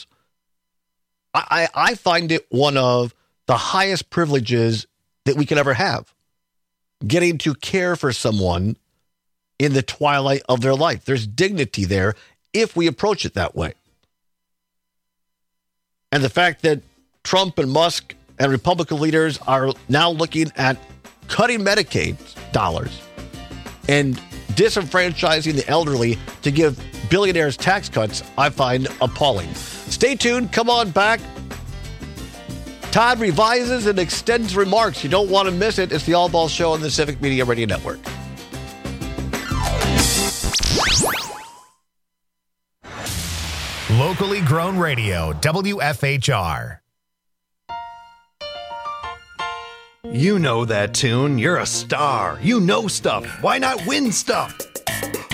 Speaker 20: I find it one of the highest privileges that we could ever have, getting to care for someone in the twilight of their life. There's dignity there if we approach it that way. And the fact that Trump and Musk and Republican leaders are now looking at cutting Medicaid dollars and disenfranchising the elderly to give billionaires tax cuts, I find appalling. Stay tuned. Come on back. Todd revises and extends remarks. You don't want to miss it. It's the All Ball Show on the Civic Media Radio Network.
Speaker 1: Locally grown radio, WFHR.
Speaker 16: You know that tune. You're a star. You know stuff. Why not win stuff?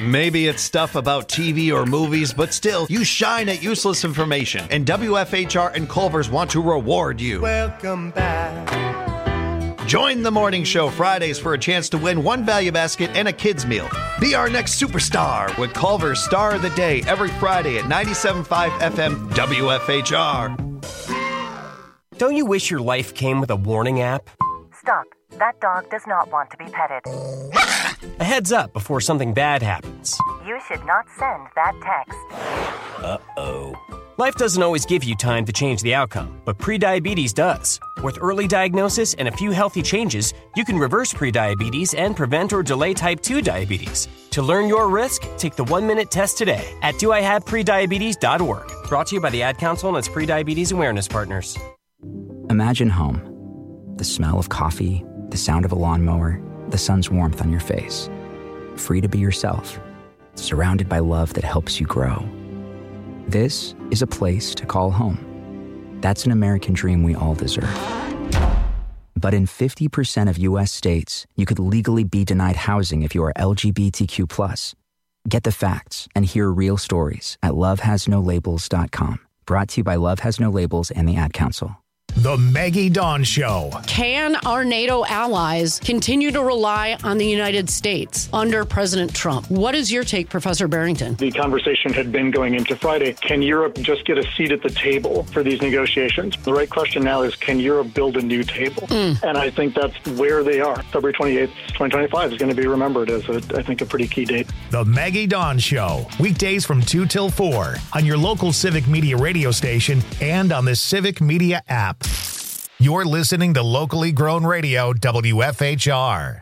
Speaker 16: Maybe it's stuff about TV or movies, but still, you shine at useless information. And WFHR and Culver's want to reward you.
Speaker 3: Welcome back.
Speaker 16: Join the morning show Fridays for a chance to win one value basket and a kid's meal. Be our next superstar with Culver's Star of the Day every Friday at 97.5 FM WFHR.
Speaker 4: Don't you wish your life came with a warning app?
Speaker 17: Stop. That dog does not want to be petted.
Speaker 4: A heads up before something bad happens.
Speaker 17: You should not send that text.
Speaker 4: Uh-oh. Life doesn't always give you time to change the outcome, but prediabetes does. With early diagnosis and a few healthy changes, you can reverse prediabetes and prevent or delay type 2 diabetes. To learn your risk, take the 1-minute test today at doihaveprediabetes.org. Brought to you by the Ad Council and its prediabetes awareness partners.
Speaker 18: Imagine home. The smell of coffee, the sound of a lawnmower, the sun's warmth on your face. Free to be yourself, surrounded by love that helps you grow. This is a place to call home. That's an American dream we all deserve. But in 50% of U.S. states, you could legally be denied housing if you are LGBTQ+. Get the facts and hear real stories at lovehasnolabels.com. Brought to you by Love Has No Labels and the Ad Council.
Speaker 1: The Maggie Dawn Show.
Speaker 19: Can our NATO allies continue to rely on the United States under President Trump? What is your take, Professor Barrington?
Speaker 22: The conversation had been going into Friday. Can Europe just get a seat at the table for these negotiations? The right question now is, can Europe build a new table? And I think that's where they are. February 28th, 2025 is going to be remembered as, I think, a pretty key date.
Speaker 1: The Maggie Dawn Show. Weekdays from 2 till 4 on your local Civic Media radio station and on the Civic Media app. You're listening to locally grown radio, WFHR.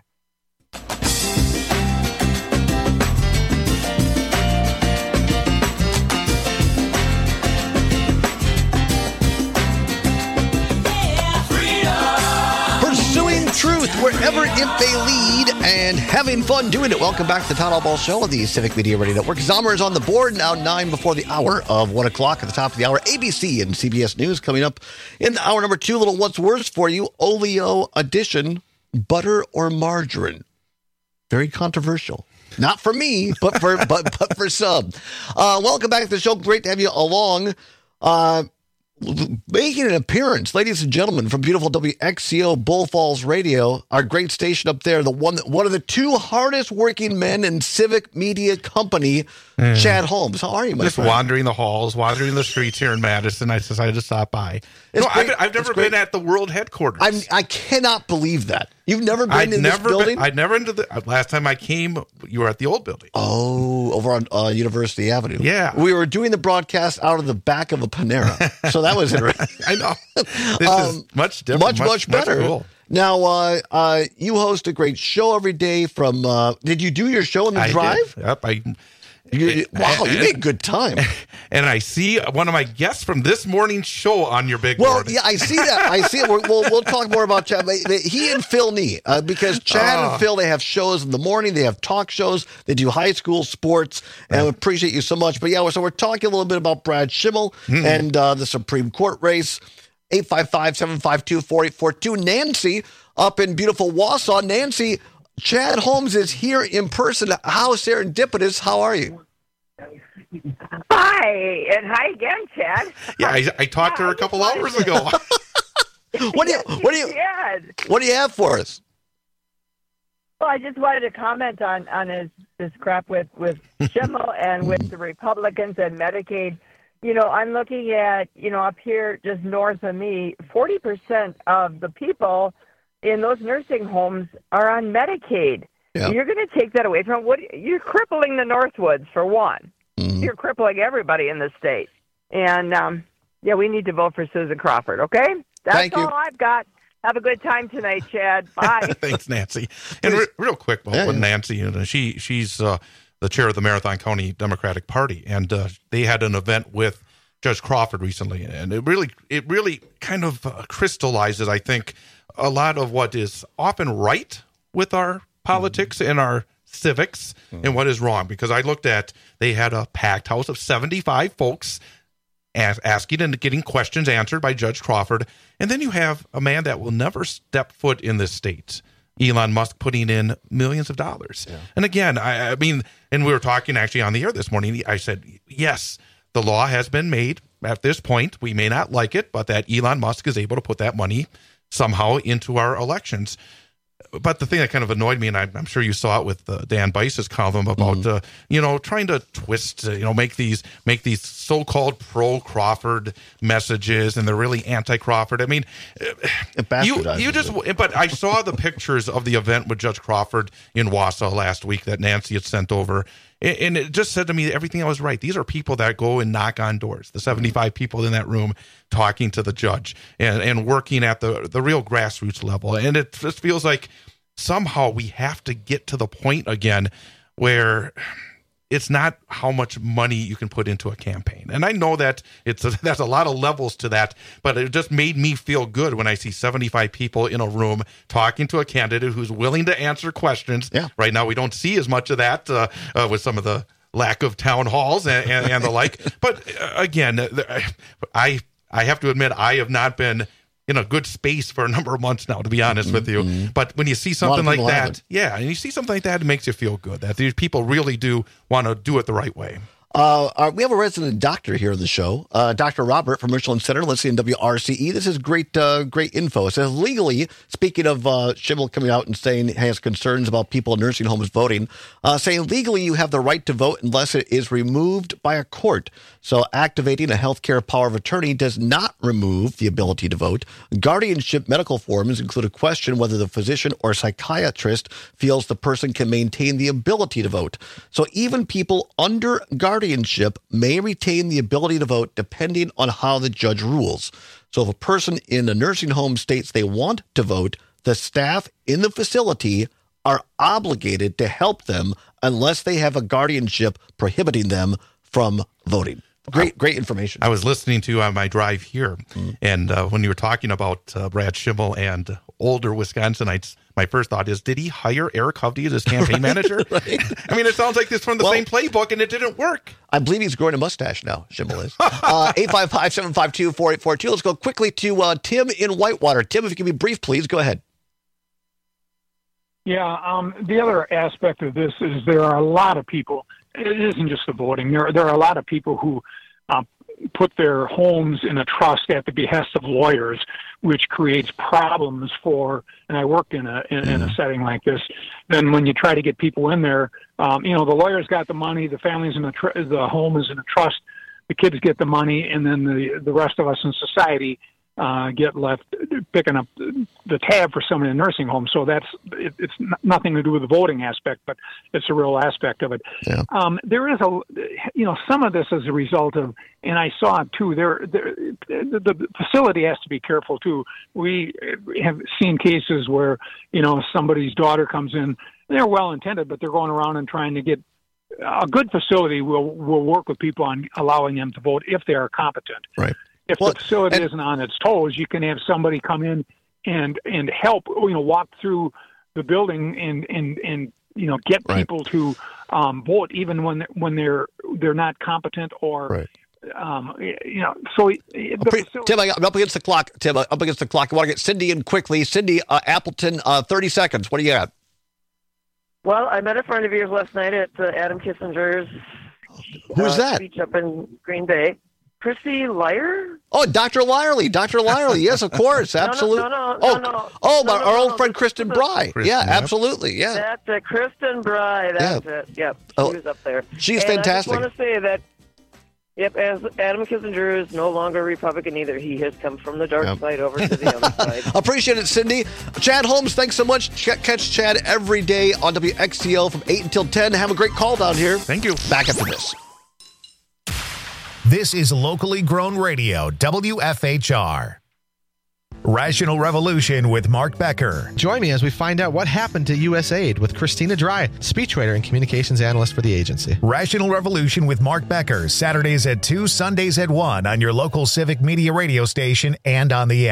Speaker 20: Pursuing truth wherever it may lead and having fun doing it. Welcome back to the Town Hall Ball Show of the Civic Media Radio Network. Zomer is on the board now, 9 before the hour of 1 o'clock at the top of the hour. ABC and CBS News coming up in hour number 2. Little what's worse for you. Oleo addition, butter or margarine. Very controversial. Not for me, but for but for some. Welcome back to the show. Great to have you along. Making an appearance, ladies and gentlemen, from beautiful WXCO Bull Falls Radio, our great station up there, one of the two hardest working men in Civic Media Company, Chad Holmes. How are you, my
Speaker 23: Just
Speaker 20: friend?
Speaker 23: wandering the halls, wandering the streets here in Madison. I decided to stop by. I've never been at the world headquarters.
Speaker 20: I cannot believe that. You've never been in this building?
Speaker 23: I'd never into the. Last time I came, you were at the old building.
Speaker 20: Oh, over on University Avenue.
Speaker 23: Yeah.
Speaker 20: We were doing the broadcast out of the back of a Panera. So that was interesting.
Speaker 23: I know. This is much different.
Speaker 20: Much better.
Speaker 23: Much cool.
Speaker 20: Now, you host a great show every day from, did you do your show in the drive?
Speaker 23: Did. Yep.
Speaker 20: Wow, you made good time.
Speaker 23: And I see one of my guests from this morning's show on your big
Speaker 20: board.
Speaker 23: Well,
Speaker 20: yeah, I see that. I see it. We'll talk more about Chad. He and Phil Nee, because Chad and Phil, they have shows in the morning. They have talk shows. They do high school sports. And I appreciate you so much. But yeah, so we're talking a little bit about Brad Schimmel and the Supreme Court race. 855-752-4842. Nancy up in beautiful Wausau. Nancy, Chad Holmes is here in person. How serendipitous. How are you?
Speaker 28: Hi, and hi again, Chad.
Speaker 23: Yeah, I talked to her a couple hours ago.
Speaker 20: What do you have for us?
Speaker 28: Well, I just wanted to comment on his crap with Schimmel and with the Republicans and Medicaid. You know, I'm looking at, up here just north of me, 40% of the people in those nursing homes are on Medicaid. Yeah. You're going to take that away from you're crippling the Northwoods, for one. Mm-hmm. You're crippling everybody in the state. And, we need to vote for Susan Crawford, okay? That's all I've got. Have a good time tonight, Chad. Bye.
Speaker 23: Thanks, Nancy. And real quick with Nancy, she's the chair of the Marathon County Democratic Party, and they had an event with Judge Crawford recently, and it really kind of crystallizes, I think, a lot of what is often right with our politics and our civics and what is wrong. Because I looked at, they had a packed house of 75 folks asking and getting questions answered by Judge Crawford, and then you have a man that will never step foot in this state, Elon Musk putting in millions of dollars. Yeah. And again, I mean, and we were talking actually on the air this morning. I said, yes, the law has been made at this point. We may not like it, but that Elon Musk is able to put that money somehow into our elections. But the thing that kind of annoyed me, and I'm sure you saw it with Dan Bice's column about, trying to twist, make these so-called pro-Crawford messages, and they're really anti-Crawford. I mean, but I saw the pictures of the event with Judge Crawford in Wausau last week that Nancy had sent over. And it just said to me everything I was right. These are people that go and knock on doors, the 75 people in that room talking to the judge and working at the real grassroots level. And it just feels like somehow we have to get to the point again where it's not how much money you can put into a campaign. And I know that there's a lot of levels to that, but it just made me feel good when I see 75 people in a room talking to a candidate who's willing to answer questions. Yeah. Right now, we don't see as much of that with some of the lack of town halls and the like. But again, I have to admit, I have not been in a good space for a number of months now, to be honest with you. Mm-hmm. But when you see something like that, and you see something like that, it makes you feel good that these people really do want to do it the right way.
Speaker 20: We have a resident doctor here on the show, Dr. Robert from Richland Center, listening to WRCE. This is great info. It says legally, speaking of Schimmel coming out and saying he has concerns about people in nursing homes voting, saying legally you have the right to vote unless it is removed by a court. So activating a healthcare power of attorney does not remove the ability to vote. Guardianship medical forms include a question whether the physician or psychiatrist feels the person can maintain the ability to vote. So even people under guardianship may retain the ability to vote depending on how the judge rules. So if a person in a nursing home states they want to vote, the staff in the facility are obligated to help them unless they have a guardianship prohibiting them from voting. Great information.
Speaker 23: I was listening to on my drive here, and when you were talking about Brad Schimmel and older Wisconsinites, my first thought is, did he hire Eric Hovde as his campaign manager? Right. I mean, it sounds like this from the same playbook, and it didn't work.
Speaker 20: I believe he's growing a mustache now, Schimmel is. 855-752-4842. Let's go quickly to Tim in Whitewater. Tim, if you can be brief, please, go ahead.
Speaker 14: Yeah, the other aspect of this is there are a lot of people. It isn't just the voting. There are a lot of people who put their homes in a trust at the behest of lawyers, which creates problems for. And I worked in a setting like this. Then when you try to get people in there, the lawyers got the money, the family's in the home is in a trust, the kids get the money, and then the rest of us in society get left picking up the tab for someone in a nursing home. So it's nothing to do with the voting aspect, but it's a real aspect of it. Yeah. There is some of this as a result of, and I saw it too, the facility has to be careful too. We have seen cases where, somebody's daughter comes in, they're well-intended, but they're going around and trying to get a good facility will work with people on allowing them to vote if they are competent.
Speaker 20: Right.
Speaker 14: If the facility isn't on its toes, you can have somebody come in and help, walk through the building and get people to vote even when they're not competent or. Right. So
Speaker 20: Tim, I'm up against the clock. I want to get Cindy in quickly. Cindy, Appleton, 30 seconds. What do you got?
Speaker 5: Well, I met a friend of yours last night at Adam Kissinger's.
Speaker 20: Who's that?
Speaker 5: Speech up in Green Bay. Christy Lyer?
Speaker 20: Oh, Dr. Lyerly. Yes, of course. Absolutely.
Speaker 5: No.
Speaker 20: Our old friend Kristen Bry. Kristen, absolutely. Yeah.
Speaker 5: That's it. Kristen Bry. That's it. Yep. She was up there.
Speaker 20: She's fantastic.
Speaker 5: I just want to say that, as Adam Kissinger is no longer a Republican either. He has come from the dark side over to the other side.
Speaker 20: Appreciate it, Cindy. Chad Holmes, thanks so much. Catch Chad every day on WXTL from 8 until 10. Have a great call down here.
Speaker 23: Thank you.
Speaker 20: Back after this.
Speaker 1: This is locally grown radio, WFHR. Rational Revolution with Mark Becker.
Speaker 6: Join me as we find out what happened to USAID with Christina Dry, speechwriter and communications analyst for the agency.
Speaker 1: Rational Revolution with Mark Becker, Saturdays at 2, Sundays at 1 on your local Civic Media radio station and on the app.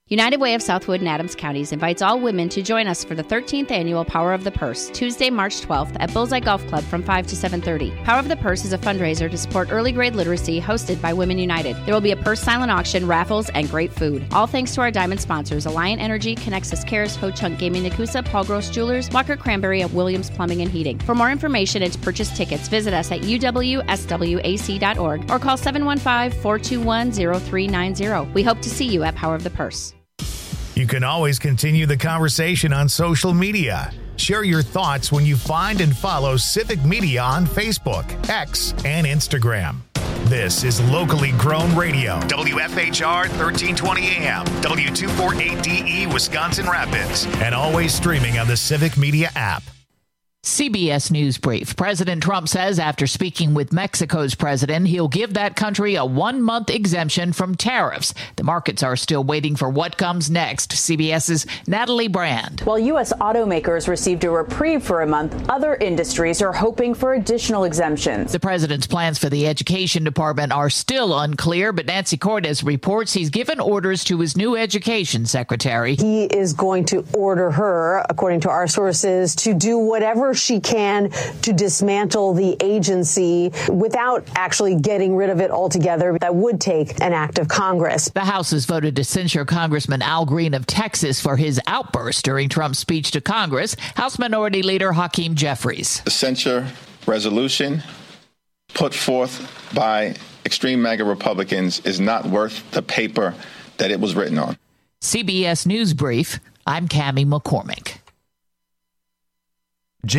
Speaker 2: United Way of Southwood and Adams Counties invites all women to join us for the 13th annual Power of the Purse, Tuesday, March 12th at Bullseye Golf Club from 5 to 7:30. Power of the Purse is a fundraiser to support early grade literacy hosted by Women United. There will be a purse silent auction, raffles, and great food. All thanks to our diamond sponsors, Alliant Energy, Connexus Cares, Ho Chunk Gaming Nakusa, Paul Gross Jewelers, Walker Cranberry, and Williams Plumbing and Heating. For more information and to purchase tickets, visit us at uwswac.org or call 715-421-0390. We hope to see you at Power of the Purse.
Speaker 1: You can always continue the conversation on social media. Share your thoughts when you find and follow Civic Media on Facebook, X, and Instagram. This is Locally Grown Radio, WFHR 1320 AM, W248DE, Wisconsin Rapids, and always streaming on the Civic Media app.
Speaker 7: CBS News Brief. President Trump says after speaking with Mexico's president, he'll give that country a 1-month exemption from tariffs. The markets are still waiting for what comes next. CBS's Natalie Brand.
Speaker 8: While U.S. automakers received a reprieve for a month, other industries are hoping for additional exemptions.
Speaker 7: The president's plans for the Education Department are still unclear, but Nancy Cordes reports he's given orders to his new education secretary.
Speaker 10: He is going to order her, according to our sources, to do whatever she can to dismantle the agency without actually getting rid of it altogether. That would take an act of Congress.
Speaker 7: The House has voted to censure Congressman Al Green of Texas for his outburst during Trump's speech to Congress. House Minority Leader Hakeem Jeffries.
Speaker 11: The censure resolution put forth by extreme MAGA Republicans is not worth the paper that it was written on.
Speaker 7: CBS News Brief. I'm Cammie McCormick.